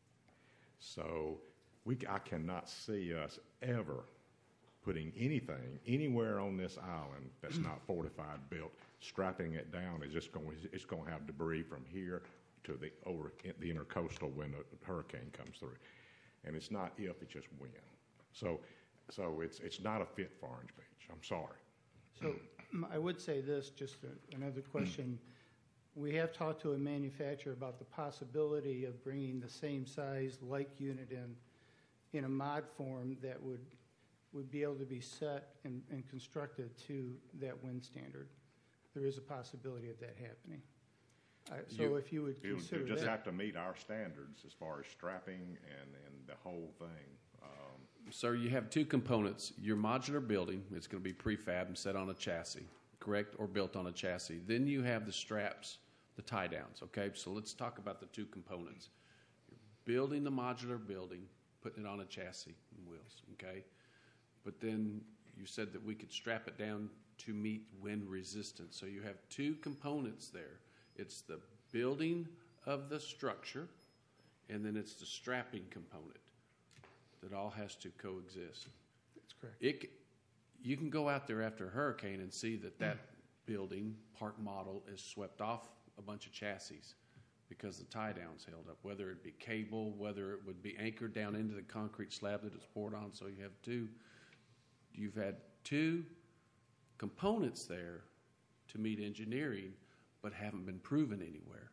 So we, I cannot see us ever putting anything anywhere on this island that's not fortified built. Strapping it down is just going. It's going to have debris from here to the over the intercoastal when a hurricane comes through, and it's not if, it's just when. So, so it's it's not a fit for Orange Beach. I'm sorry. So I would say this, just a, another question. We have talked to a manufacturer about the possibility of bringing the same size like unit in, in a mod form that would would be able to be set and, and constructed to that wind standard. There is a possibility of that happening. Uh, so You- if you would you consider you just that. have to meet our standards as far as strapping and, and the whole thing. Um, Sir, you have two components. Your modular building is going to be prefab and set on a chassis, correct, or built on a chassis. Then you have the straps, the tie downs, okay? So let's talk about the two components. You're building the modular building, putting it on a chassis and wheels, okay? But then you said that we could strap it down to meet wind resistance. So you have two components there. It's the building of the structure, and then it's the strapping component that all has to coexist. That's correct. It, c- you can go out there after a hurricane and see that that building, park model, is swept off a bunch of chassis because the tie downs held up, whether it be cable, whether it would be anchored down into the concrete slab that it's poured on. So you have two, you've had two components there to meet engineering, but haven't been proven anywhere.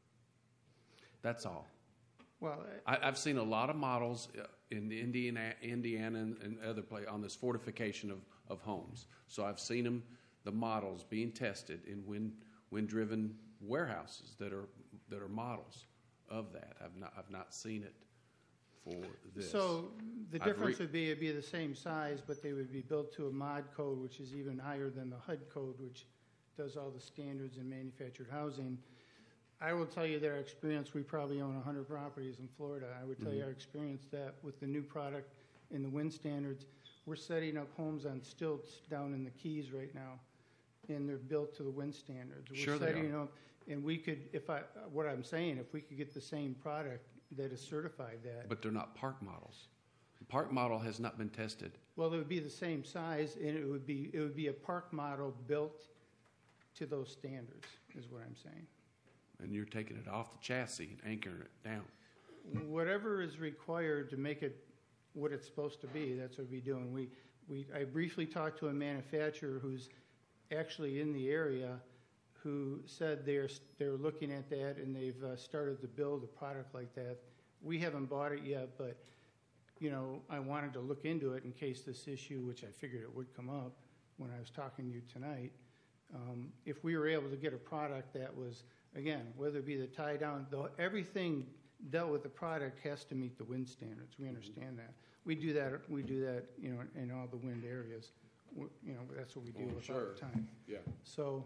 That's all. Well, I, I've seen a lot of models uh, in Indiana, Indiana and, and other places on this fortification of, of homes. So I've seen them, the models being tested in wind wind-driven warehouses that are that are models of that. I've not I've not seen it for this. So the I've difference re- would be it'd be the same size, but they would be built to a mod code, which is even higher than the H U D code, which does all the standards in manufactured housing. I will tell you that our experience, we probably own one hundred properties in Florida. I would tell you Mhm. our experience that with the new product in the wind standards, we're setting up homes on stilts down in the Keys right now, and they're built to the wind standards. We're Sure they setting are. up, and we could, if I, what I'm saying, if we could get the same product that is certified that, But they're not park models. The park model has not been tested. well, it would be the same size, and it would be, it would be a park model built to those standards, is what I'm saying. And you're taking it off the chassis and anchoring it down. Whatever is required to make it what it's supposed to be, that's what we're doing. We, we, I briefly talked to a manufacturer who's actually in the area who said they're, they're looking at that and they've uh, started to build a product like that. We haven't bought it yet, but, you know, I wanted to look into it in case this issue, which I figured it would come up when I was talking to you tonight. Um, if we were able to get a product that was, again, whether it be the tie down, the, everything dealt with the product has to meet the wind standards. We understand that. We do that. We do that. You know, in all the wind areas. We, you know, that's what we deal Oh, with sure. all the time. Yeah. So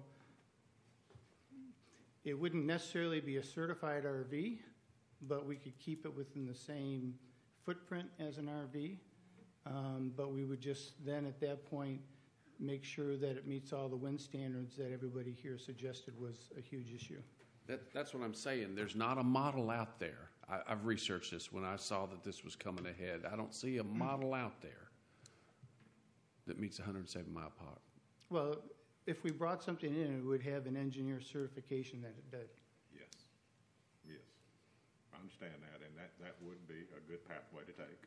it wouldn't necessarily be a certified R V, but we could keep it within the same footprint as an R V. Um, but we would just then at that point make sure that it meets all the wind standards that everybody here suggested was a huge issue. That, that's what I'm saying. There's not a model out there. I, I've researched this when I saw that this was coming ahead. I don't see a model out there that meets one hundred seven mile park. Well, if we brought something in, it would have an engineer certification that it did. Yes, yes. I understand that, and that, that would be a good pathway to take.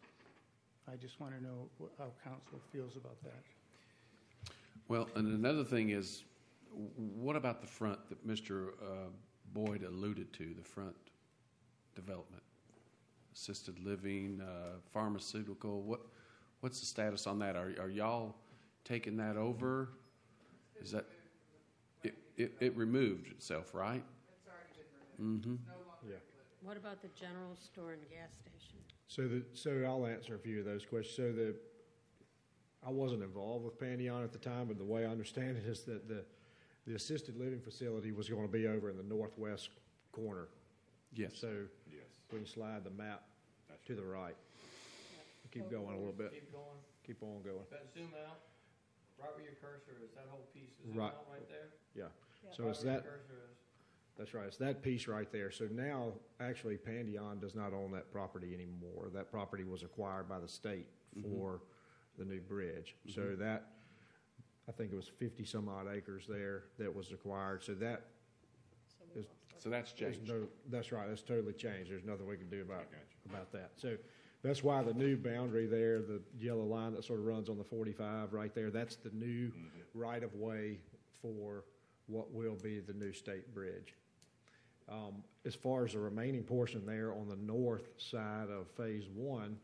I just want to know wh- how council feels about that. Well, and another thing is, w- what about the front that Mister Uh, Boyd alluded to, the front development? Assisted living, uh, pharmaceutical, what, what's the status on that? Are, are y'all taking that over? Is that, it, it, it removed itself, right? It's already been removed. Mm-hmm. No longer. Yeah. What about the general store and gas station? So the, so I'll answer a few of those questions. So the, I wasn't involved with Pandion at the time, but the way I understand it is that the, the assisted living facility was going to be over in the northwest corner. Yes. So Yes. we can slide the map That's to the right. Keep going a little bit. Keep going. Keep on going. But zoom out, right where your cursor is, that whole piece is zoom Right. out right there. Yeah. Right So it's where your that. cursor is. That's right. It's that piece right there. So now, actually, Pandion does not own that property anymore. That property was acquired by the state for the new bridge. So Mhm. that, I think it was fifty some odd acres there that was acquired. So that is. So that's there's changed. No, that's right. That's totally changed. There's nothing we can do about about that. So that's why the new boundary there, the yellow line that sort of runs on the forty-five right there, that's the new right of way for what will be the new state bridge. Um, as far as the remaining portion there on the north side of phase one,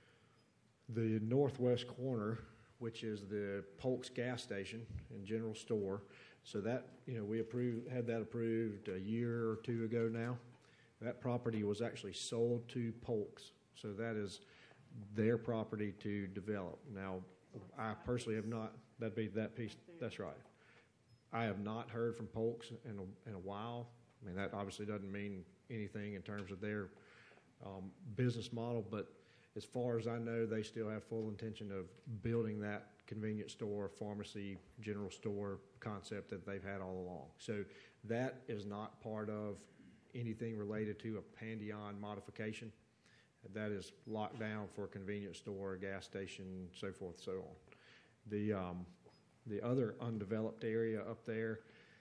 the northwest corner, which is the Polk's gas station and general store, so that, you know, we approved, had that approved a year or two ago now. That property was actually sold to Polk's, so that is their property to develop. Now, I personally have not, that'd be that piece, that's right. I have not heard from Polk's in a, in a while. I mean, that obviously doesn't mean anything in terms of their um, business model, but as far as I know, they still have full intention of building that convenience store, pharmacy, general store concept that they've had all along. So that is not part of anything related to a Pandion modification. That is locked down for a convenience store, a gas station, so forth, so on. The um, the other undeveloped area up there,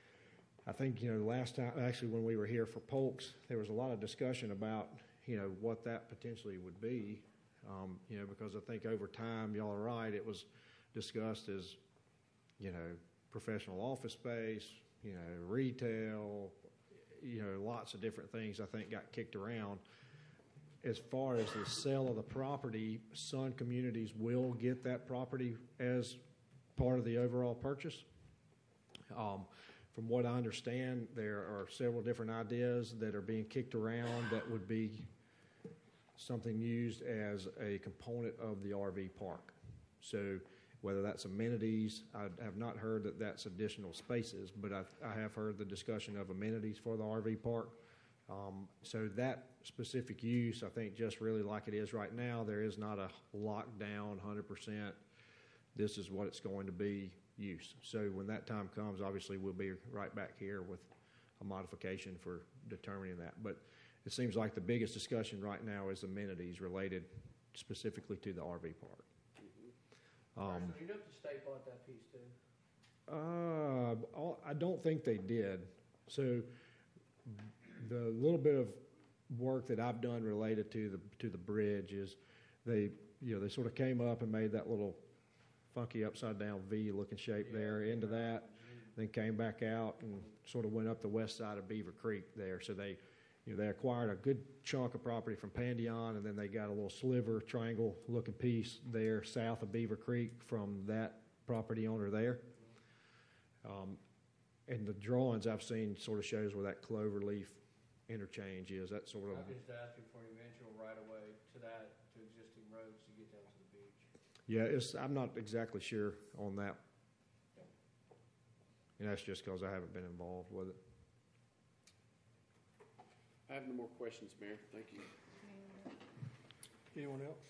I think, you know, last time, actually when we were here for Polk's, there was a lot of discussion about, you know, what that potentially would be, um, you know, because I think over time, y'all are right, it was discussed as, you know, professional office space, you know, retail, you know, lots of different things I think got kicked around. As far as the sale of the property, Sun Communities will get that property as part of the overall purchase. Um, from what I understand, there are several different ideas that are being kicked around that would be something used as a component of the R V park. So whether that's amenities, I have not heard that that's additional spaces, but I, I have heard the discussion of amenities for the R V park. Um, so that specific use, I think, just really like it is right now, there is not a lockdown one hundred percent. This is what it's going to be use. So when that time comes, obviously we'll be right back here with a modification for determining that. But it seems like the biggest discussion right now is amenities related specifically to the R V park. Um, So you know if the state bought that piece too? Uh, all- I don't think they did. So the little bit of work that I've done related to the to the bridge is they, you know, they sort of came up and made that little funky upside down V looking shape there into that, then came back out and sort of went up the west side of Beaver Creek there. So they, you know, they acquired a good chunk of property from Pandion, and then they got a little sliver triangle looking piece there south of Beaver Creek from that property owner there. Um, and the drawings I've seen sort of shows where that clover leaf interchange is. That sort of. I'm just asking for an eventual right of way to that, to existing roads to get down to the beach. Yeah, it's, I'm not exactly sure on that. And that's just because I haven't been involved with it. I have no more questions, Mayor. Thank you. Anyone else?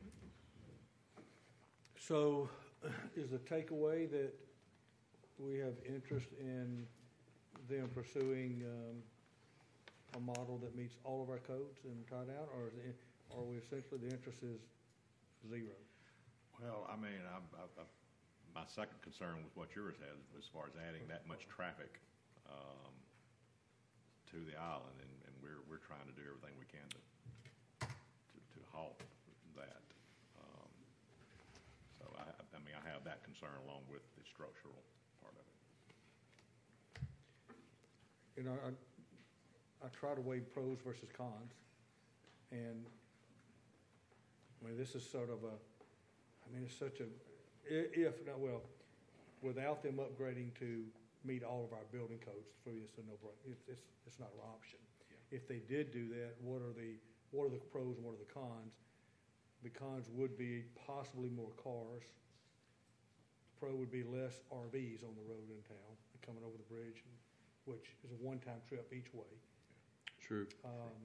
So is the takeaway that we have interest in them pursuing um, a model that meets all of our codes and try it out, or is it, or we essentially, the interest is zero? Well, I mean, I, I, I, my second concern with what yours has, as far as adding that much traffic um, to the island, and, and we're we're trying to do everything we can to to, to halt that. Um, so I, I mean, I have that concern along with the structural part of it. You know, I, I try to weigh pros versus cons, and I mean, this is sort of a, I mean, it's such a, i- if, not well, without them upgrading to meet all of our building codes, for you, it's a no-brainer. It's, it's, it's not an option. If they did do that, what are the, what are the pros and what are the cons? The cons would be possibly more cars. Pro would be less R Vs on the road in town, coming over the bridge, which is a one-time trip each way. True. Um,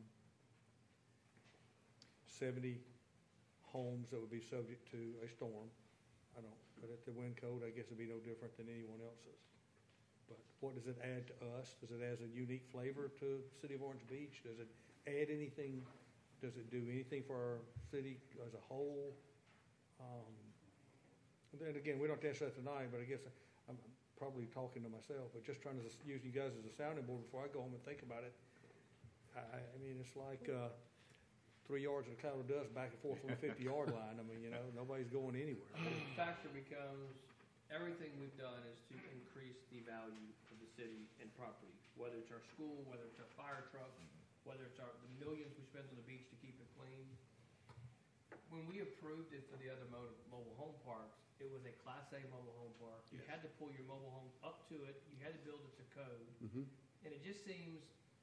seventy homes that would be subject to a storm. I don't, but at the wind code, I guess it'd be no different than anyone else's. But what does it add to us? Does it add a unique flavor to the city of Orange Beach? Does it add anything? Does it do anything for our city as a whole? Um, and then again, we don't have to answer that tonight, but I guess I'm probably talking to myself, but just trying to use you guys as a sounding board before I go home and think about it. I, I mean, it's like uh, three yards of a cloud of dust back and forth from the fifty-yard line. I mean, you know, nobody's going anywhere. The factor becomes, everything we've done is to increase the value of the city and property, whether it's our school, whether it's our fire truck, whether it's our, the millions we spend on the beach to keep it clean. When we approved it for the other mode of mobile home parks, it was a Class A mobile home park. You had to pull your mobile home up to it, you had to build it to code, Mm-hmm. and it just seems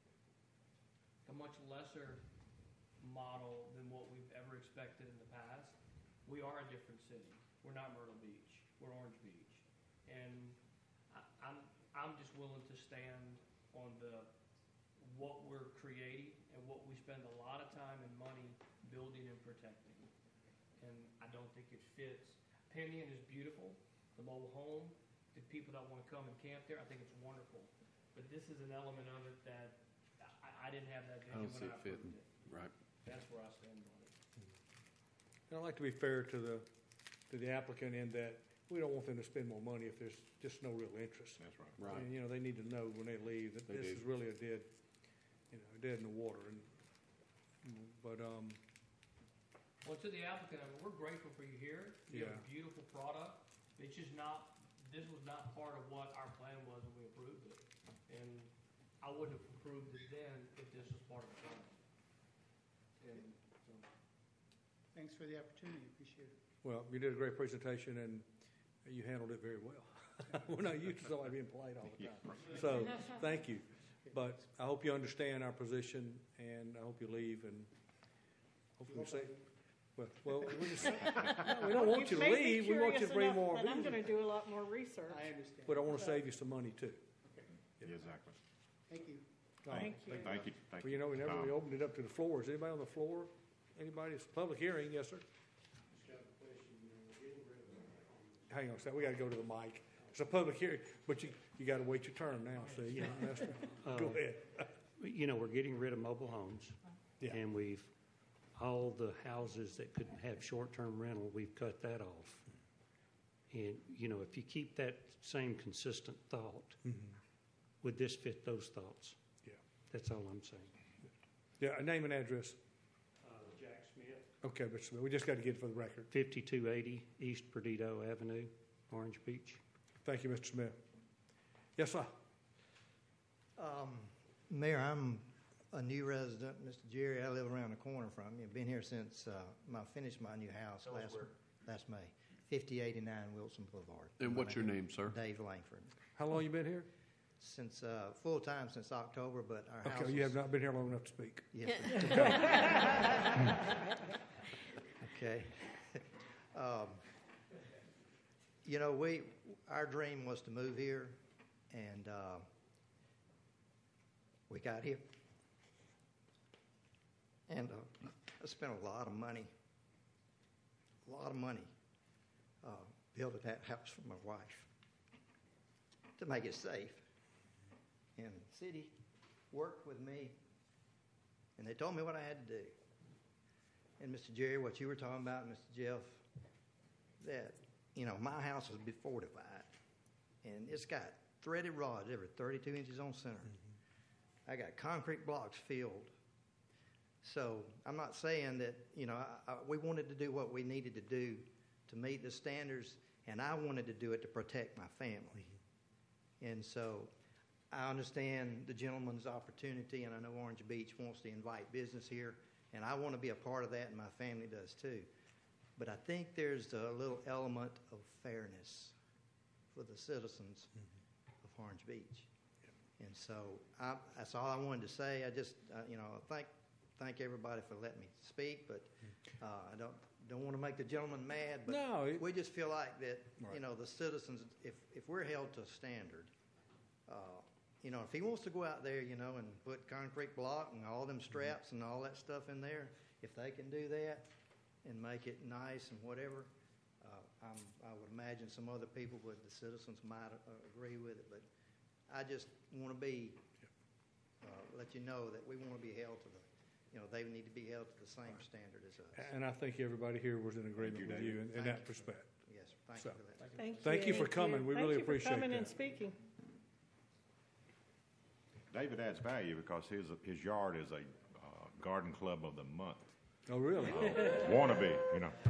a much lesser model than what we've ever expected in the past. We are a different city. We're not Myrtle Beach. We're Orange Beach. And I, I'm, I'm just willing to stand on the, what we're creating and what we spend a lot of time and money building and protecting. And I don't think it fits. Pennian is beautiful, the mobile home, the people that want to come and camp there, I think it's wonderful. But this is an element of it that I, I didn't have that I vision don't see when it I approved fitting. it. Right. That's where I stand on it. And I'd like to be fair to the, to the applicant in that we don't want them to spend more money if there's just no real interest. That's right. Right. And, you know, they need to know when they leave that They this do. is really a dead, you know, dead in the water. And, but, um, Well, to the applicant, I mean, we're grateful for you here. You have a Yeah. beautiful product. It's just not, this was not part of what our plan was when we approved it. And I wouldn't have approved it then if this was part of the plan. And so, Thanks for the opportunity, appreciate it. well, you did a great presentation and you handled it very well. We're not used to somebody being polite all the time. So, thank you. But I hope you understand our position and I hope you leave and hopefully say, well, well, we just, no, we don't want you to You've made me leave. We want you to curious bring enough more. that I'm business. going to do a lot more research. I understand. But I want to save you some money too. Yeah, exactly. Thank you. All right. Thank you. Thank you. Thank Well, you know, we never Tom. really opened it up to the floor. Is anybody on the floor? Anybody? It's a public hearing. Yes, sir. Hang on a second. We got to go to the mic. It's a public hearing, but you, you got to wait your turn now, see? You know, that's- Go Uh, ahead. You know, we're getting rid of mobile homes. Yeah. And we've, all the houses that could have short-term rental, we've cut that off. And, you know, if you keep that same consistent thought, Mhm. would this fit those thoughts? Yeah. That's all I'm saying. Yeah, a name and address. Uh, Jack Smith. Okay, but we just got to get it for the record. fifty-two eighty East Perdido Avenue, Orange Beach. Thank you, Mister Smith. Yes, sir. Um, Mayor, I'm a new resident. Mister Jerry, I live around the corner from you. I've been here since uh, I finished my new house Tell us last where. last May. fifty eighty-nine Wilson Boulevard. And what's your name, sir? Dave Langford. How long you been here? Since uh, full time since October, but our house. Okay, you is- have not been here long enough to speak. Yes, Okay. um, you know, we our dream was to move here, and uh, we got here, and uh, I spent a lot of money, a lot of money, uh, building that house for my wife to make it safe. And the city worked with me And they told me what I had to do. And Mister Jerry, what you were talking about, Mister Jeff, that, you know, my house is be fortified. And it's got threaded rods every thirty-two inches on center. Mm-hmm. I got concrete blocks filled. So I'm not saying that, you know, I, I, we wanted to do what we needed to do to meet the standards, and I wanted to do it to protect my family. Mm-hmm. And so I understand the gentleman's opportunity, and I know Orange Beach wants to invite business here, and I want to be a part of that, and my family does too. But I think there's a little element of fairness for the citizens mm-hmm. of Orange Beach. Yeah. And so I, that's all I wanted to say. I just, uh, you know, thank thank everybody for letting me speak, but uh, I don't don't want to make the gentleman mad, but no, it, we just feel like that, right. you know, the citizens, if, if we're held to a standard, uh, you know, if he wants to go out there, you know, and put concrete block and all them straps mm-hmm. and all that stuff in there, if they can do that and make it nice and whatever, uh, I'm, I would imagine some other people, would the citizens might uh, agree with it, but I just want to be, uh, let you know that we want to be held to the, you know, they need to be held to the same right. standard as us. And I think everybody here was in agreement you, with you in, in that you respect. For, yes, thank so, you for that. Thank you. Thank you for coming. We Thank really you for appreciate coming that. and speaking. David adds value because his his yard is a uh, garden club of the month. Oh, really? Uh, wannabe, you know.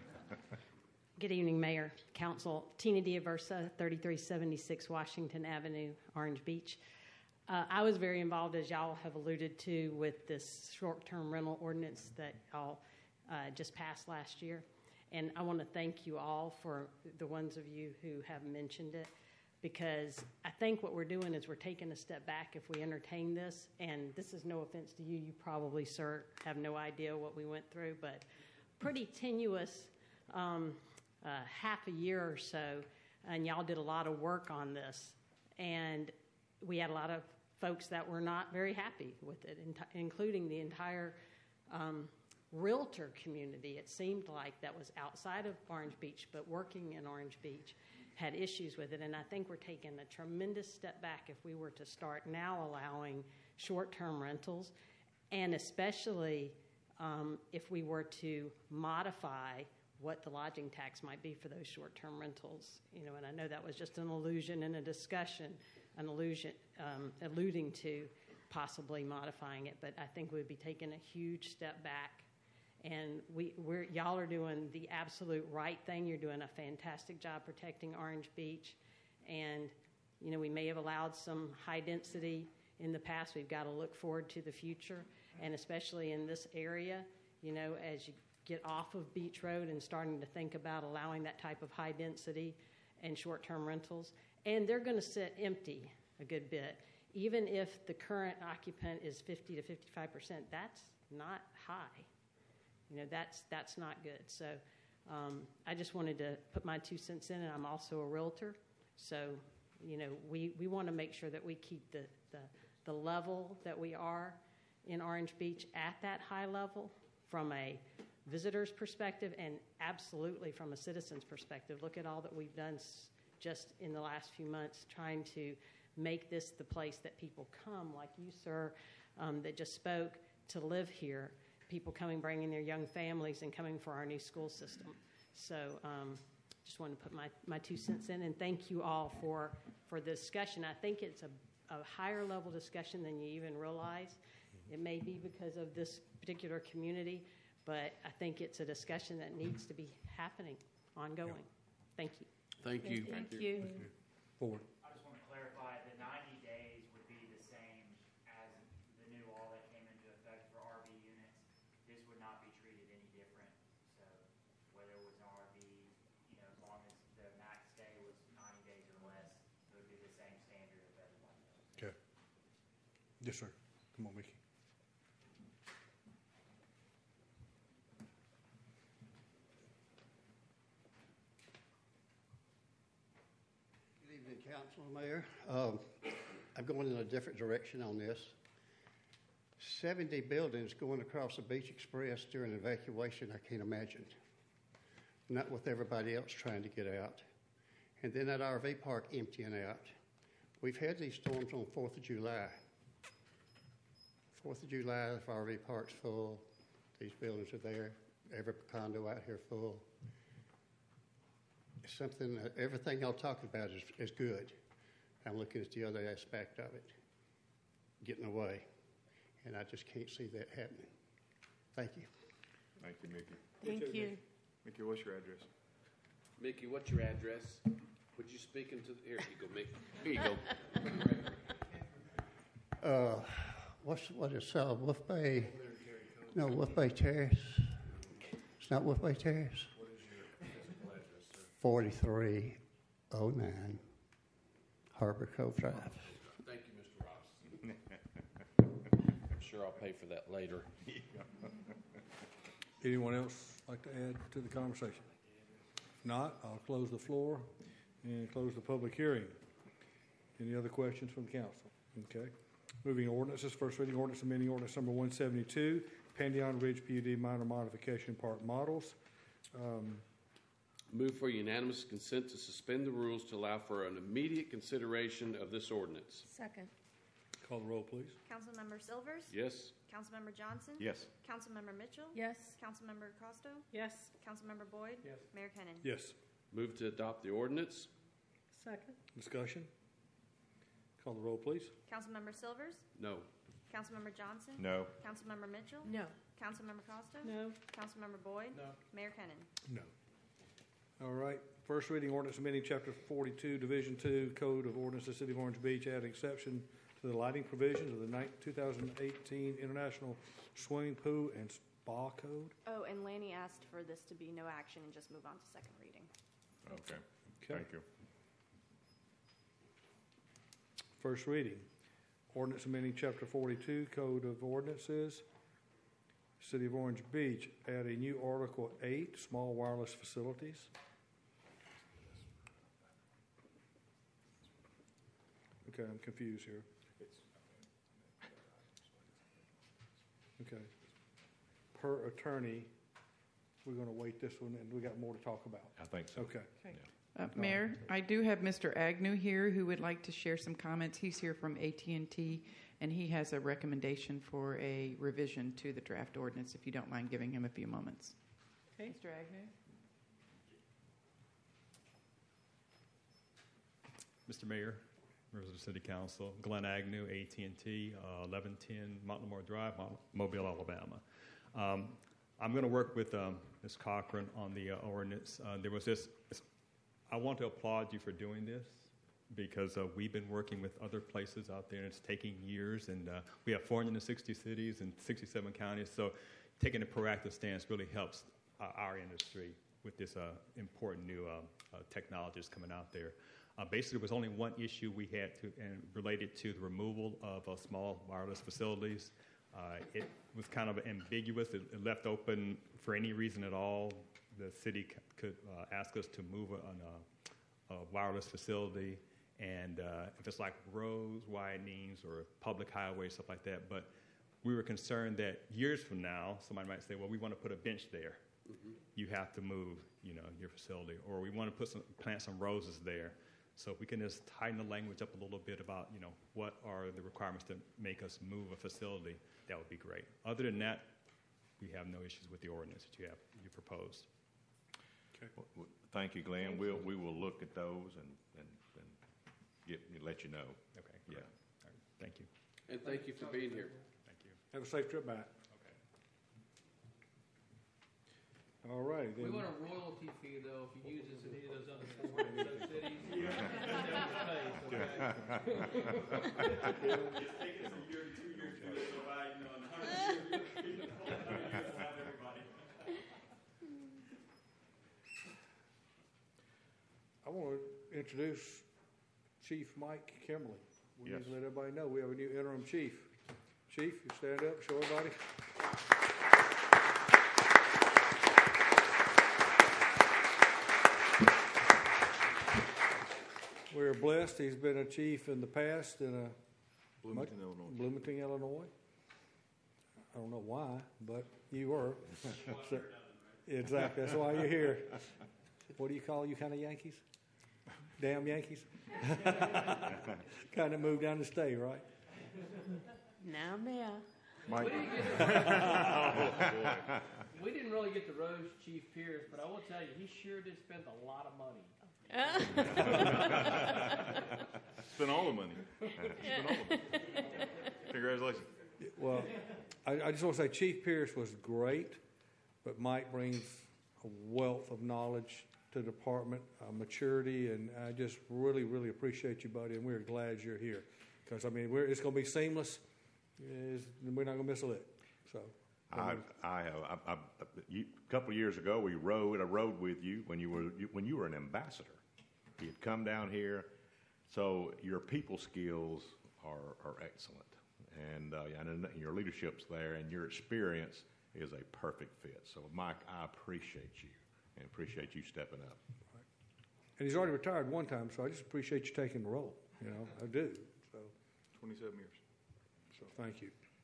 Good evening, Mayor, Council. Tina Diaversa, thirty-three seventy-six Washington Avenue, Orange Beach. Uh, I was very involved, as y'all have alluded to, with this short-term rental ordinance that y'all uh, just passed last year. And I want to thank you all for the ones of you who have mentioned it, because I think what we're doing is we're taking a step back if we entertain this. And this is no offense to you. You probably, sir, have no idea what we went through, but pretty tenuous um, uh, half a year or so, and y'all did a lot of work on this. And we had a lot of folks that were not very happy with it, including the entire um, realtor community, it seemed like, that was outside of Orange Beach but working in Orange Beach, had issues with it. And I think we're taking a tremendous step back if we were to start now allowing short-term rentals, and especially um, if we were to modify what the lodging tax might be for those short-term rentals. You know, and I know that was just an allusion in a discussion, an allusion, um, alluding to possibly modifying it, but I think we'd be taking a huge step back. And we, we're, y'all are doing the absolute right thing. You're doing a fantastic job protecting Orange Beach. And, you know, we may have allowed some high density in the past. We've got to look forward to the future. And especially in this area, you know, as you get off of Beach Road and starting to think about allowing that type of high density and short-term rentals. And they're going to sit empty a good bit. Even if the current occupant is fifty to fifty-five percent, that's not high. You know, that's that's not good. So um, I just wanted to put my two cents in, and I'm also a realtor. So, you know, we, we want to make sure that we keep the, the, the level that we are in Orange Beach at that high level from a visitor's perspective and absolutely from a citizen's perspective. Look at all that we've done just in the last few months trying to make this the place that people come, like you, sir, um, that just spoke, to live here. People coming, bringing their young families and coming for our new school system. So um, just wanted to put my, my two cents in, and thank you all for, for the discussion. I think it's a, a higher level discussion than you even realize. It may be because of this particular community, but I think it's a discussion that needs to be happening ongoing. Yeah. Thank you. Thank you. Thank, Thank you. you. Thank you. Forward. I just want to clarify the ninety days would be the same as the new law that came into effect for R V units. This would not be treated any different. So whether it was an R V, you know, as long as the max stay was ninety days or less, it would be the same standard of everybody else. Okay. Yes, sir. Come on, Mickey. Good evening, Council and Mayor. Um, I'm going in a different direction on this. seventy buildings going across the Beach Express during evacuation, I can't imagine. Not with everybody else trying to get out. And then that R V park emptying out. We've had these storms on fourth of July. Fourth of July, the R V park's full. These buildings are there. Every condo out here full. It's something, that everything y'all talking about is, is good. I'm looking at the other aspect of it, getting away. And I just can't see that happening. Thank you. Thank you, Mickey. Thank you. Mickey, what's your address? Mickey, what's your address? Would you speak into the, here you go, Mickey. Here you go. Uh, what's, what is, uh, Wolf Bay, no, Wolf Bay Terrace? It's not Wolf Bay Terrace? What is your physical address, sir? forty-three oh nine Harbor Cove Drive. Thank you, Mister Ross. I'm sure I'll pay for that later. Anyone else like to add to the conversation? If not, I'll close the floor and close the public hearing. Any other questions from the council? Okay. Moving ordinances, first reading ordinance amending ordinance number one seventy-two, Pandion Ridge P U D minor modification park models. Um, Move for unanimous consent to suspend the rules to allow for an immediate consideration of this ordinance. Second. Call the roll, please. Councilmember Silvers? Yes. Councilmember Johnson? Yes. Councilmember Mitchell? Yes. Councilmember Costo? Yes. Councilmember Boyd? Yes. Mayor Kennan? Yes. Move to adopt the ordinance. Second. Discussion? Call the roll, please. Councilmember Silvers? No. Councilmember Johnson? No. Councilmember Mitchell? No. Councilmember Costo? No. Councilmember Boyd? No. Mayor Kennan? No. All right. First reading ordinance amending chapter forty-two, division two, Code of Ordinances, City of Orange Beach, add exception to the lighting provisions of the two thousand eighteen International Swimming Pool and Spa Code. Oh, and Lanny asked for this to be no action and just move on to second reading. Okay. Okay. Thank you. First reading, ordinance amending chapter forty-two, Code of Ordinances, City of Orange Beach, add a new Article eight, small wireless facilities. Okay, I'm confused here. Okay. Per attorney, we're going to wait this one, and we got more to talk about. I think so. Okay. Uh, Mayor, I do have Mister Agnew here who would like to share some comments. He's here from A T and T, and he has a recommendation for a revision to the draft ordinance, if you don't mind giving him a few moments. Okay. Mister Agnew? Mister Mayor, members of the City Council, Glenn Agnew, A T and T, uh, eleven ten Montlemore Drive, Mobile, Alabama. Um, I'm going to work with um, Miz Cochran on the uh, ordinance. Uh, there was this, I want to applaud you for doing this because uh, we've been working with other places out there and it's taking years, and uh, we have four hundred sixty cities and sixty-seven counties, so taking a proactive stance really helps uh, our industry with this uh, important new uh, uh, technologies coming out there. Uh, basically, there was only one issue we had to, and related to the removal of uh, small wireless facilities. Uh, it was kind of ambiguous. It, it left open for any reason at all. The city c- could uh, ask us to move on a, a wireless facility, and uh, if it's like roads, widenings, or public highways, stuff like that. But we were concerned that years from now, somebody might say, "Well, we want to put a bench there. Mm-hmm. You have to move, you know, your facility," or "We want to put some plant some roses there." So if we can just tighten the language up a little bit about, you know, what are the requirements to make us move a facility, that would be great. Other than that, we have no issues with the ordinance that you have you proposed. Okay. Well, well, thank you, Glenn. We'll we will look at those and and, and get let you know. Okay. Yeah. All right. Thank you. And thank you for being here. Thank you. Have a safe trip back. Okay. All right. We Then. want a royalty fee, though, if you use this in any of those other four or so cities. I want to introduce Chief Mike Kimberly. We Yes. need to let everybody know we have a new interim chief. Chief, you stand up, show everybody. We're blessed. He's been a chief in the past in a Bloomington, Illinois. Bloomington, Illinois. I don't know why, but you were. So, exactly. That's why you're here. What do you call you kind of Yankees? Damn Yankees. Kind of moved down to stay, right? Now, Mayor. Mike. We didn't, get Oh, boy. we didn't really get to roast Chief Pierce, but I will tell you, he sure did spend a lot of money. Spent all the money. Spent all the money. Congratulations. Well, I, I just want to say Chief Pierce was great, but Mike brings a wealth of knowledge to the department, uh, maturity, and I just really, really appreciate you, buddy, and we're glad you're here. Because, I mean, we're, it's going to be seamless. It's, we're not going to miss a lick. So, I, I have. I, I, you, a couple of years ago, we rode. I rode with you when you were you, when you were an ambassador. You had come down here, so your people skills are are excellent, and uh, and your leadership's there, and your experience is a perfect fit. So, Mike, I appreciate you and appreciate you stepping up. and he's already retired one time, so I just appreciate you taking the role. You know, I do. So, twenty-seven years. So, thank you,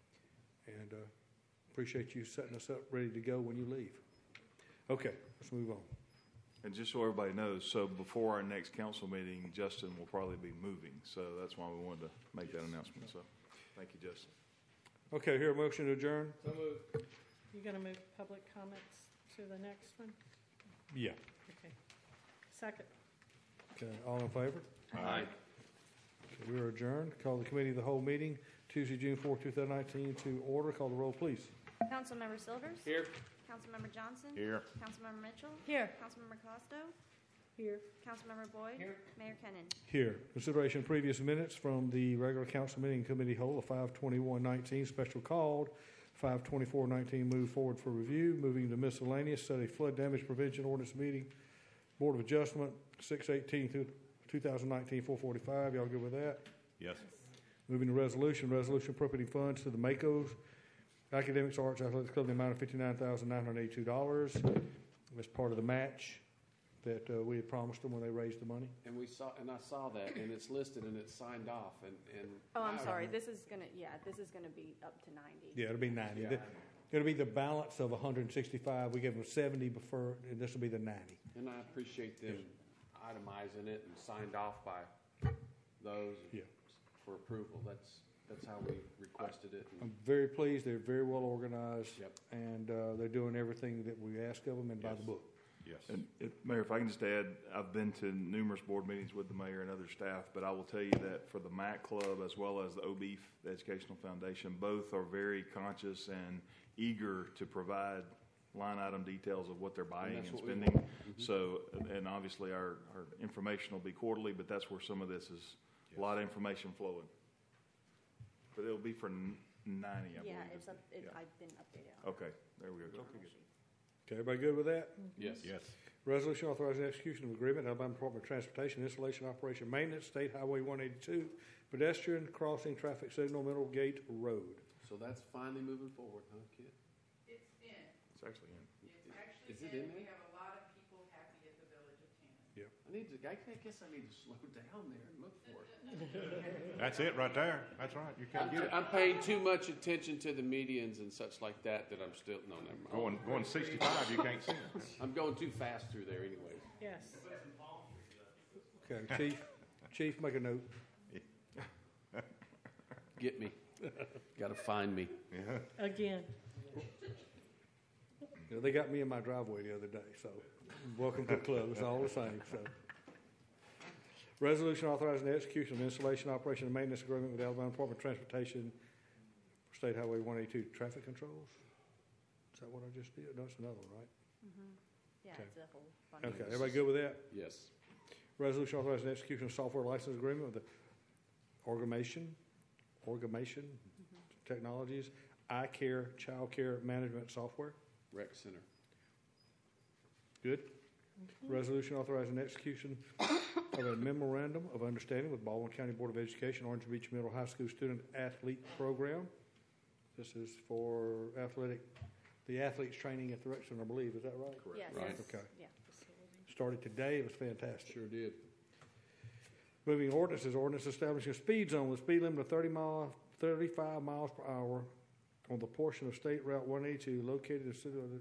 and uh, appreciate you setting us up ready to go when you leave. Okay, let's move on. And just so everybody knows, so before our next council meeting, Justin will probably be moving. So that's why we wanted to make that announcement. So thank you, Justin. Okay, here a motion to adjourn. So moved. You going to move public comments to the next one? Yeah. Okay. Second. Okay, all in favor? Aye. Okay, we are adjourned. Call the committee of the whole meeting Tuesday, June fourth, twenty nineteen to order. Call the roll, please. Councilmember Silvers? Here. Councilmember Johnson? Here. Councilmember Mitchell? Here. Councilmember Costo? Here. Councilmember Boyd? Here. Mayor Kennan? Here. Consideration of previous minutes from the regular council meeting committee whole of five twenty-one nineteen, special called five twenty-four nineteen, moved forward for review. Moving to miscellaneous, set a flood damage prevention ordinance meeting, Board of Adjustment, six eighteen through two thousand nineteen, four forty-five. Y'all good with that? Yes. Moving to resolution, resolution appropriating funds to the MACOs Academics, Arts, Athletics Club, in the amount of fifty-nine thousand nine hundred eighty-two dollars as part of the match that uh, we had promised them when they raised the money. And we saw, and I saw that, and it's listed and it's signed off, and, and. Oh, I'm I- sorry. This is gonna, yeah, this is gonna be up to ninety. Yeah, it'll be ninety. Yeah. It'll be the balance of one hundred sixty-five. We gave them seventy before, and this will be the ninety. And I appreciate them itemizing it and signed off by those Yeah. for approval. That's, that's how we requested it. I'm very pleased. They're very well organized. Yep. And uh, they're doing everything that we ask of them and by the book. Yes. And it, Mayor, if I can just add, I've been to numerous board meetings with the mayor and other staff, but I will tell you that for the M A C Club as well as the O B E F, the Educational Foundation, both are very conscious and eager to provide line item details of what they're buying that's and what we spending. want. Mhm. So, and obviously our, our information will be quarterly, but that's where some of this is, a lot of information flowing. But it'll be for n- ninety, I believe. Yeah, it's up, it, Yeah. I didn't update it. on Okay, there we go. Okay, good. Okay, everybody good with that? Yes. Yes. Resolution authorizing execution of agreement, Alabama Department of Transportation, installation, operation, maintenance, State Highway one eighty-two, pedestrian crossing traffic signal, Middle Gate Road. So that's finally moving forward, huh, kid? It's in. It's actually in. It's actually Is it in. in We there? have a lot of people happy at the Village of Cannon. Yep. I need to, I guess I need to slow down there and look for it. That's it right there. That's right. You can't I'm, get it. I'm paying too much attention to the medians and such like that that I'm still, no, never mind. Going going sixty-five, you can't see it. I'm going too fast through there anyways. Yes. Okay, Chief, Chief, make a note. Get me. Got to find me. Yeah. Again. You know, they got me in my driveway the other day, so welcome to the club. It's all the same, so. Resolution authorizing the execution of installation, operation, and maintenance agreement with the Alabama Department of Transportation for State Highway one eighty-two traffic controls. Is that what I just did? No, it's another one, right? Mm-hmm. Yeah, Okay. it's a whole bunch. Okay, everybody good with that? Yes. Resolution authorizing the execution of software license agreement with the Orgamation, Orgamation Technologies, eye care, child care management software. Rec Center. Good. Resolution authorizing the execution of a memorandum of understanding with Baldwin County Board of Education, Orange Beach Middle High School Student Athlete Program. This is for athletic, the athletes training at the rec center, I believe. Is that right? Correct. Yes. Right. Okay. Yeah. Started today. It was fantastic. Sure did. Moving ordinances, ordinance establishing a speed zone with speed limit of thirty mile, thirty-five miles per hour on the portion of State Route one eighty-two located in the city of the,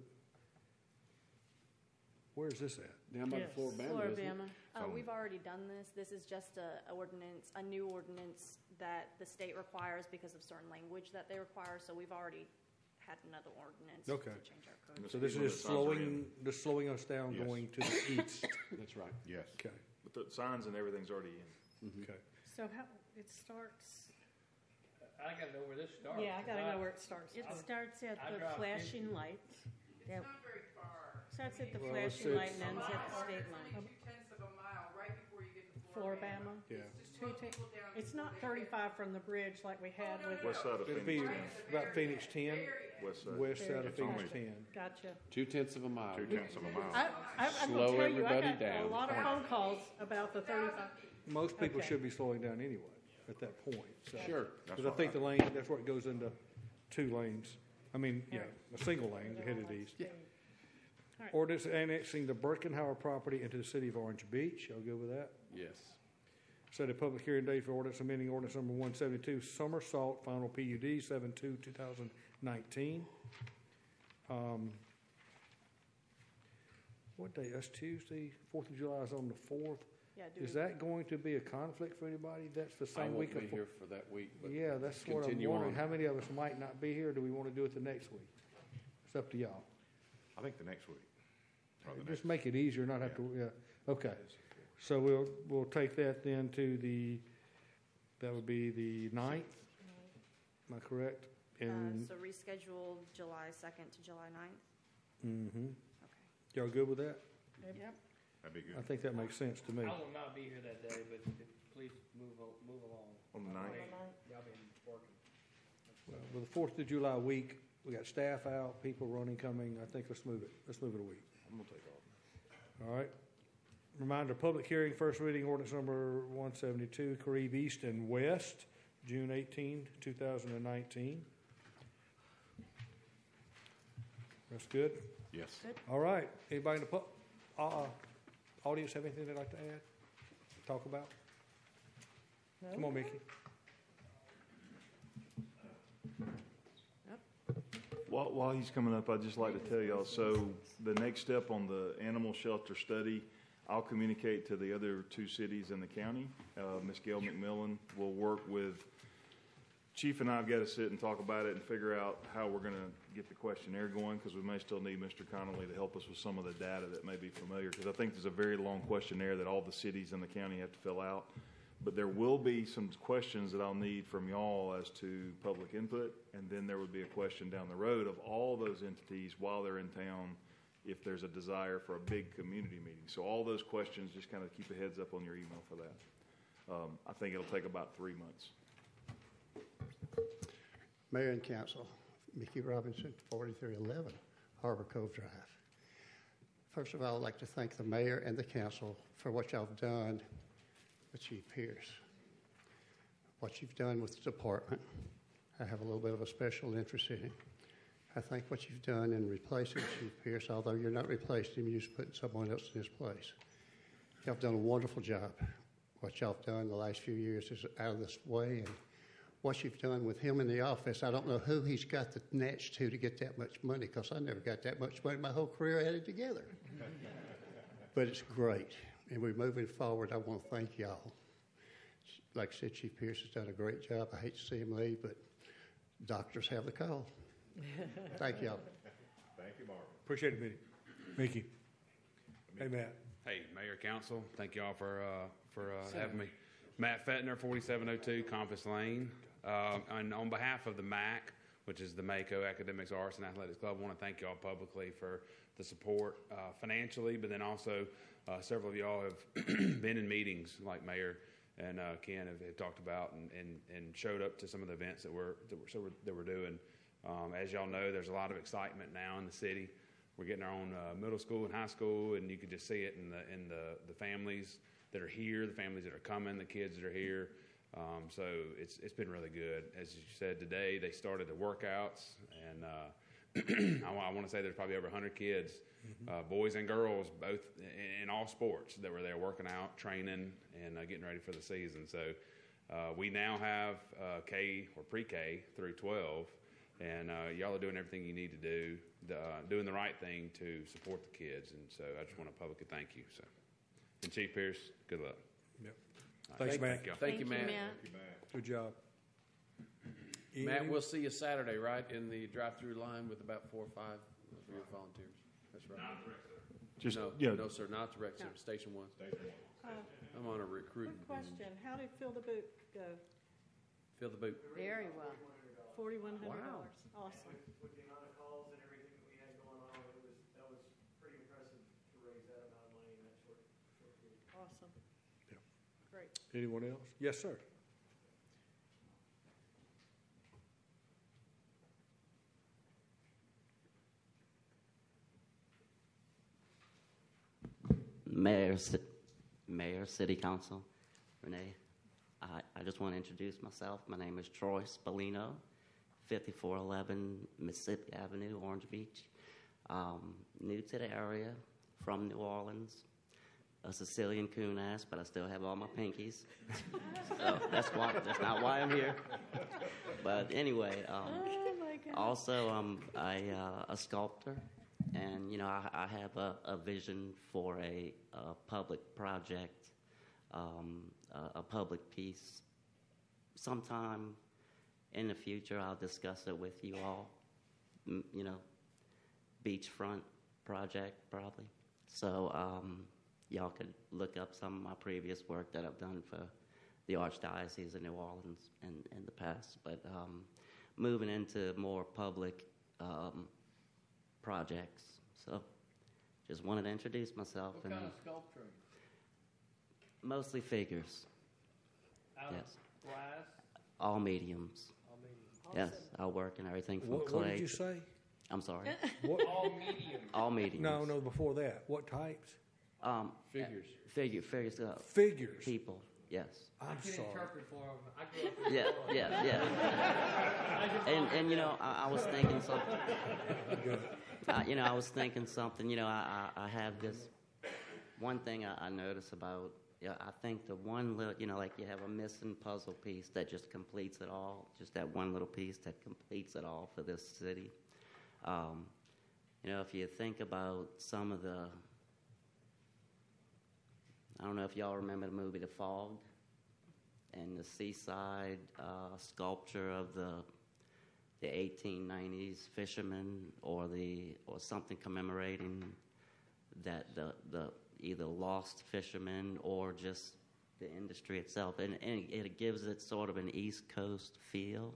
where is this at? Down by Yes. the Floribama, isn't it? Uh, we've already done this. This is just a ordinance, a new ordinance that the state requires because of certain language that they require. So we've already had another ordinance Okay. to change our code. So this is just slowing, just slowing us down Yes. going to the east. That's right. Yes. Okay. But the signs and everything's already in. Okay. So how, it starts, I gotta know where this starts. yeah, I gotta know where it starts. It starts at I the drive flashing fifty. lights. It's Yeah. not very far. Starts at the Well, flashing it's- light and ends at the state It's line. only two tenths of a mile right before you get to Floribama. Yeah. Just Two slow ten- people down It's before not they get- thirty-five from the bridge like we had with. West side of It'd be Phoenix ten. about Phoenix ten, West side. west side of It's only Phoenix ten. Gotcha. Two tenths of a mile. two tenths of a mile. I, I, I'm Slow gonna tell you, I everybody got down. a lot of phone calls about the thirty-five. Most people Okay. should be slowing down anyway at that point. So. Sure. Because I think the lane, that's where it goes into two lanes. I mean, yeah, a single lane headed east. All right. Ordinance annexing the Birkenhauer property into the city of Orange Beach. Y'all good with that? Yes. Set a public hearing date for ordinance amending ordinance number one seventy-two, Somersault, final P U D, seven two two thousand nineteen. Um, what day? That's Tuesday. Fourth of July is on the fourth. Yeah, do Is we- that going to be a conflict for anybody? That's the I same won't week be of. here for that week, but Yeah, that's what I'm continue wondering. on. How many of us might not be here? Do we want to do it the next week? It's up to y'all. I think the next week. or the Just next- make it easier, not have to, yeah, okay. So we'll, we'll take that then to the, that would be the ninth, am I correct? Uh, And, so reschedule July second to July ninth. mm-hmm. Okay. Y'all good with that? Yep. That'd be I good. think that makes sense to me. I will not be here that day, but if- please move, al- move along. On the ninth. Y'all been working. Well, with the Fourth of July week, we got staff out, people running, coming, I think let's move it, let's move it a week. I'm gonna take off. All right. Reminder, public hearing, first reading ordinance number one seventy-two, Carib East and West, June eighteenth, two thousand nineteen. That's good? Yes. All right. Anybody in the pu- uh, audience have anything they'd like to add, talk about? Come on, Mickey. While, while he's coming up, I'd just like to tell y'all, so the next step on the animal shelter study, I'll communicate to the other two cities in the county. Uh, Miz Gail McMillan will work with, Chief and I have got to sit and talk about it and figure out how we're going to get the questionnaire going, because we may still need Mister Connolly to help us with some of the data that may be familiar, because I think there's a very long questionnaire that all the cities in the county have to fill out. But there will be some questions that I'll need from y'all as to public input, and then there would be a question down the road of all those entities while they're in town, if there's a desire for a big community meeting. So all those questions, just kind of keep a heads up on your email for that. Um, I think it'll take about three months. Mayor and Council, Mickey Robinson, forty-three eleven Harbor Cove Drive. First of all, I'd like to thank the mayor and the council for what y'all have done with Chief Pierce. What you've done with the department, I have a little bit of a special interest in it. I think what you've done in replacing Chief Pierce, although you're not replacing him, you're just putting someone else in his place. Y'all have done a wonderful job. What y'all have done the last few years is out of this way, and what you've done with him in the office, I don't know who he's got the natch to to get that much money, because I never got that much money my whole career added together. But it's great, and we're moving forward. I want to thank y'all. Like I said, Chief Pierce has done a great job. I hate to see him leave, but doctors have the call. Thank y'all. Thank you, Marvin. Appreciate it, Mickey. Mickey. Hey, Matt. Hey, Mayor, Council, thank you all for, uh, for uh, having me. Matt Fettner, forty-seven oh two Compass Lane. Uh, and on behalf of the M A C, which is the Mako Academics, Arts, and Athletics Club, I want to thank you all publicly for the support uh, financially, but then also uh, several of y'all have been in meetings like Mayor and uh, Ken have, have talked about and, and, and showed up to some of the events that we're, that we're, so we're, that we're doing. Um, as y'all know, there's a lot of excitement now in the city. We're getting our own uh, middle school and high school, and you can just see it in the in the, the families that are here, the families that are coming, the kids that are here. Um, so it's it's been really good. As you said today, they started the workouts, and uh, I, I want to say there's probably over one hundred kids, uh, boys and girls, both in, in all sports, that were there working out, training, and uh, getting ready for the season. So uh, we now have uh, K or pre-K through twelve. And uh, y'all are doing everything you need to do, the, uh, doing the right thing to support the kids. And so I just want to publicly thank you. So, and Chief Pierce, good luck. Yep. Thanks, Thank- Matt. Thank you, Matt. Good job. Matt, Any- we'll see you Saturday, right, in the drive-through line with about four or five of your volunteers. That's right. Not the rec center. Just- no, yeah. no, sir, not the rec center. Station one. Uh, I'm on a recruiting. Quick question, how did Fill the Boot go? Fill the boot. Very well. Forty-one hundred Wow. dollars, awesome. With the amount of calls and everything that we had going on, it was, that was pretty impressive to raise that amount of money in that short, short period. Awesome. Great. Anyone else? Yes, sir. Mayor, Ci- Mayor, City Council, Renee, I, I just want to introduce myself. My name is Troy Spallino, fifty-four eleven Mississippi Avenue, Orange Beach. Um, new to the area, from New Orleans, a Sicilian coon ass, but I still have all my pinkies. So that's why. That's not why I'm here. But anyway, um, also um, I uh, a sculptor. And, you know, I, I have a, a vision for a, a public project, um, a, a public piece. Sometime in the future, I'll discuss it with you all. M- you know, beachfront project, probably. So um, y'all could look up some of my previous work that I've done for the Archdiocese of New Orleans in, in the past. But um, moving into more public um, projects. So just wanted to introduce myself. What and kind of sculpture? Mostly figures. Out Yes. of glass? All mediums. All mediums. Yes, I work in everything from What, clay. what did you say? I'm sorry. What? All mediums. All mediums. No, no, before that. What types? Um, Figures. Figure, figures. Uh, Figures. People. Yes. I I'm can sorry. interpret for them. I grew up in Yeah, New Orleans. yeah, yeah. I just And wanted and you to- know, I, I was thinking something. Uh, you know, I was thinking something. You know, I I, I have this one thing I, I notice about. Yeah, I think the one little, you know, like you have a missing puzzle piece that just completes it all. Just that one little piece that completes it all for this city. Um, you know, if you think about some of the, I don't know if y'all remember the movie The Fog, and the seaside uh, sculpture of the the eighteen nineties fishermen, or the or something commemorating that the the either lost fishermen or just the industry itself, and, and it gives it sort of an East Coast feel,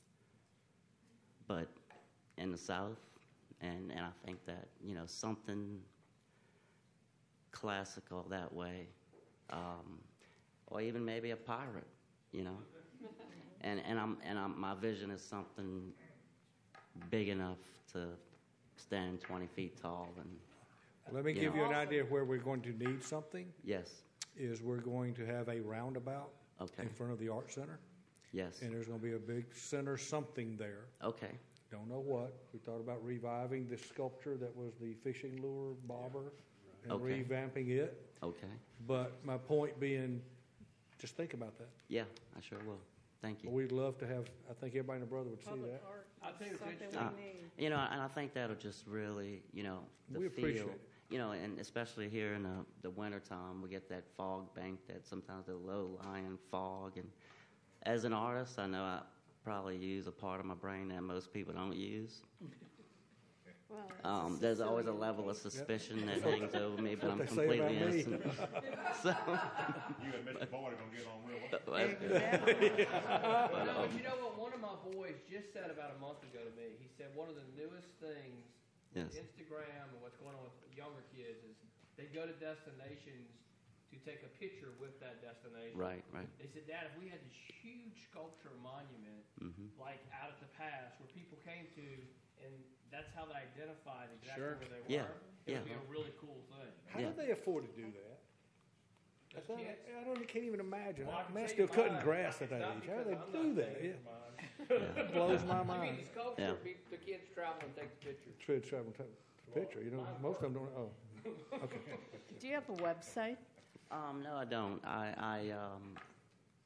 but in the South, and and I think that, you know, something classical that way, um, or even maybe a pirate, you know. And and I'm and I'm, my vision is something big enough to stand twenty feet tall. And Let me you give know. you an idea of where we're going to need something. Yes. Is we're going to have a roundabout Okay. in front of the Art Center. Yes. And there's going to be a big center something there. Okay. Don't know what. We thought about reviving the sculpture that was the fishing lure bobber and Okay. revamping it. Okay. But my point being, just think about that. Yeah, I sure will. Thank you. We'd love to have, I think everybody and their brother would see Public that. art I'll tell you is what's something Uh, we need. you know, and I think that'll just really, you know, the We appreciate feel, it. you know, and especially here in the, the wintertime, we get that fog bank, that sometimes the low-lying fog. And as an artist, I know I probably use a part of my brain that most people don't use. Well, that's Um, a there's always a Sicilian level of thing. suspicion that That's what- hangs over me, that's but what I'm they say about completely me. innocent. So, You and Mister Boyd are gonna get on real well. but, You but, know, um, you know what one of my boys just said about a month ago to me? He said one of the newest things with Yes. Instagram and what's going on with younger kids is they go to destinations to take a picture with that destination. Right, right. They said, Dad, if we had this huge sculpture monument, Mhm. like out at the past, where people came to, and that's how they identified exactly Sure. where they were, Yeah, it yeah. would be a really cool thing. How Yeah. do they afford to do that? I, Those don't, kids. I don't, can't even imagine. Well, I I, can man, I tell still you cutting mine. grass at that Not age. How do they because I'm do not that? saying Yeah. it's mine. It blows my You mean mind. the sculpture, Yeah. be- the kids travel and take the picture. Try to travel to picture. You know, most of them don't. Oh, okay. Do you have a website? Um, no, I don't. I, I, um,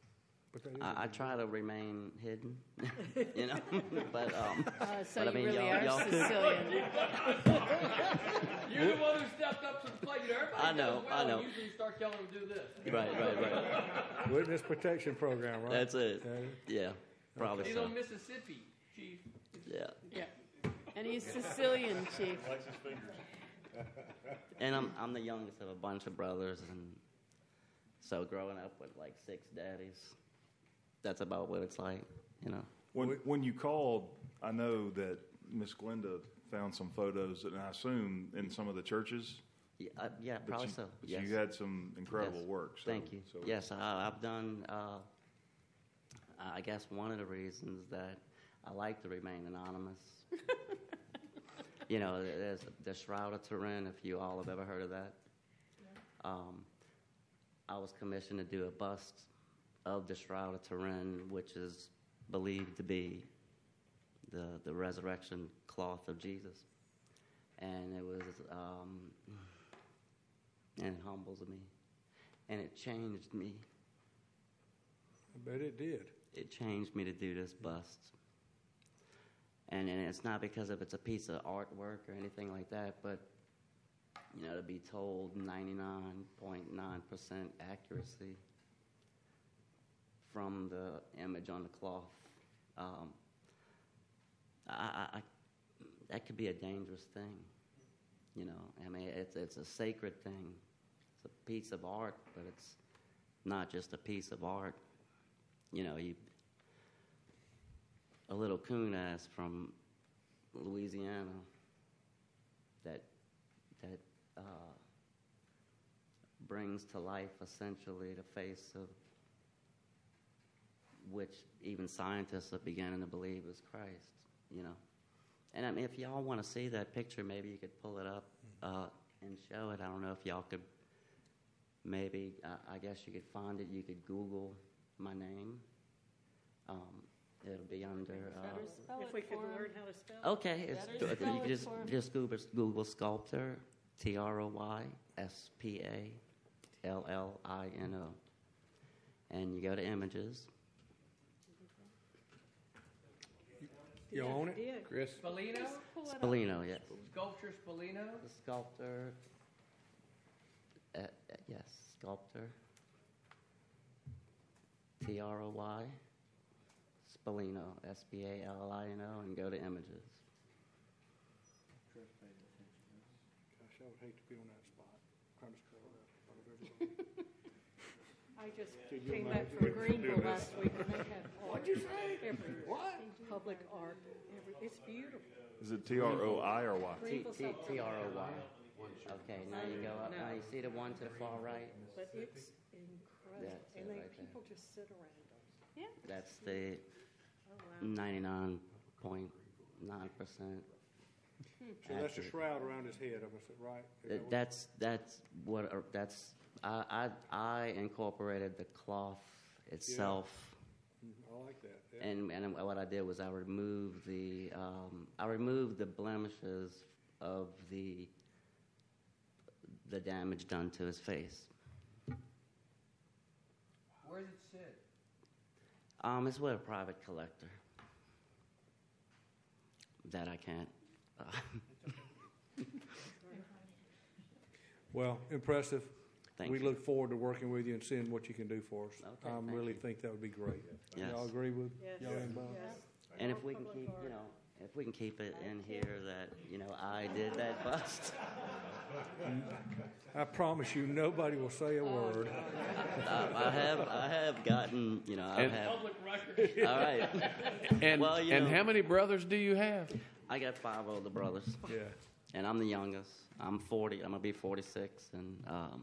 But that is I, I a- try to remain hidden, you know. but um, Uh, so but I you mean, really y'all, are y'all could- Sicilian. You're the one who stepped up to the plate. You know, everybody I know, does well. I know. Usually you start telling them to do this. Right, right, right. Witness protection program, right? That's it. That is- Yeah, probably He's so. on Mississippi, Chief. Yeah. Yeah. And he's Sicilian, Chief. And I'm I'm the youngest of a bunch of brothers, and so growing up with like six daddies, that's about what it's like, you know. When, when you called, I know that Miss Glenda found some photos, and I assume in some of the churches. Yeah, uh, yeah, but probably you, so. but Yes. you had some incredible Yes. work. So, Thank you. So Yes, I, I've done. Uh, I guess one of the reasons that I like to remain anonymous. You know, there's the Shroud of Turin. If you all have ever heard of that, um, I was commissioned to do a bust of the Shroud of Turin, which is believed to be the the resurrection cloth of Jesus, and it was um, and it humbles me, and it changed me. I bet it did. It changed me to do this bust. And, and it's not because of it's a piece of artwork or anything like that, but, you know, to be told ninety-nine point nine percent accuracy from the image on the cloth, um, I, I, I, that could be a dangerous thing, you know. I mean, it's, it's a sacred thing. It's a piece of art, but it's not just a piece of art. You know, you... a little coon ass from Louisiana that that uh, brings to life essentially the face of which even scientists are beginning to believe is Christ, you know. And I mean, if y'all want to see that picture, maybe you could pull it up uh, and show it. I don't know if y'all could. Maybe uh, I guess you could find it. You could Google my name. Um, It'll be under. Uh, If we could learn how to spell it. okay, it's, Better you spell can it just for- just Google, Google sculptor, T R O Y S P A L L I N O, and you go to images. You own it? Chris Spallino? Spallino, yes. Sculpture Spallino? The sculptor. Uh, uh, yes, sculptor. T R O Y. Spallino, S P A L L I N O, and go to images. Gosh, I would hate to be on that spot. Trying to scroll up. I just Could you came back imagine? from We- Greenville do last this. week, and they have art. What'd you say? Everywhere. What? Public art. Every, it's beautiful. Is it T R O I or Y? T T T R O Y. Okay, now you go up. No. Now you see the one to the far right. But it's incredible, That's it and they right there. people just sit around them. Yeah. That's the Oh, wow. ninety-nine point nine percent. So that's a shroud around his head, am I right? Is that what- That's that's what uh, that's. I, I I incorporated the cloth itself. Mhm, I like that. Yeah. And and what I did was I removed the um, I removed the blemishes of the the damage done to his face. Where does it sit? Um, it's with a private collector that I can't. Uh, Well, impressive. Thank we you. look forward to working with you and seeing what you can do for us. Okay, I thank really you. think that would be great. Yes. Y'all agree with Yes. y'all involved? Yes. and if we can keep, you know, if we can keep it in here that you know I did that bust. I promise you, nobody will say a word. I, I have I have gotten you know I And- have. Public record. All right. And, well, you and know, how many brothers do you have? I got five older brothers. Yeah. And I'm the youngest. I'm forty. I'm gonna be forty-six, and um,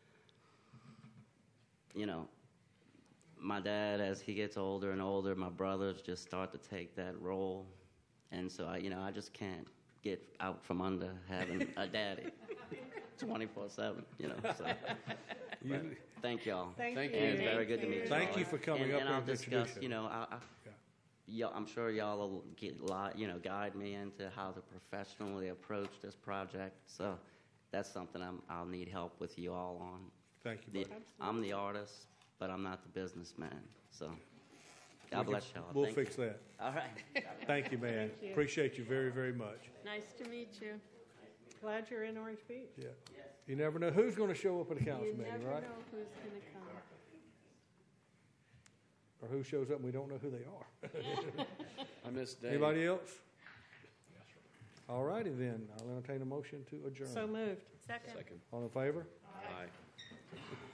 you know, my dad, as he gets older and older, my brothers just start to take that role, and so I, you know, I just can't get out from under having a daddy, twenty-four seven. You know. So. You- But thank y'all. Thank And you. it's very good to meet you. Thank all. you for coming and, up and here I'll and discuss. introducing. You know, I, I, Yeah. y'all, I'm sure y'all will get li- you know guide me into how to professionally approach this project. So that's something I'm, I'll need help with you all on. Thank you, The, buddy. I'm the artist. but I'm not the businessman. So, We God can- bless y'all. We'll Thank fix you. that. All right. Thank you, man. Thank you. Appreciate you very, very much. Nice to meet you. Glad you're in Orange Beach. Yeah. You never know who's going to show up at a council You meeting, never right? know who's going to come. Or who shows up and we don't know who they are. I missed Dave. Anybody else? All righty then. I'll entertain a motion to adjourn. So moved. Second. Second. All in favor? Aye.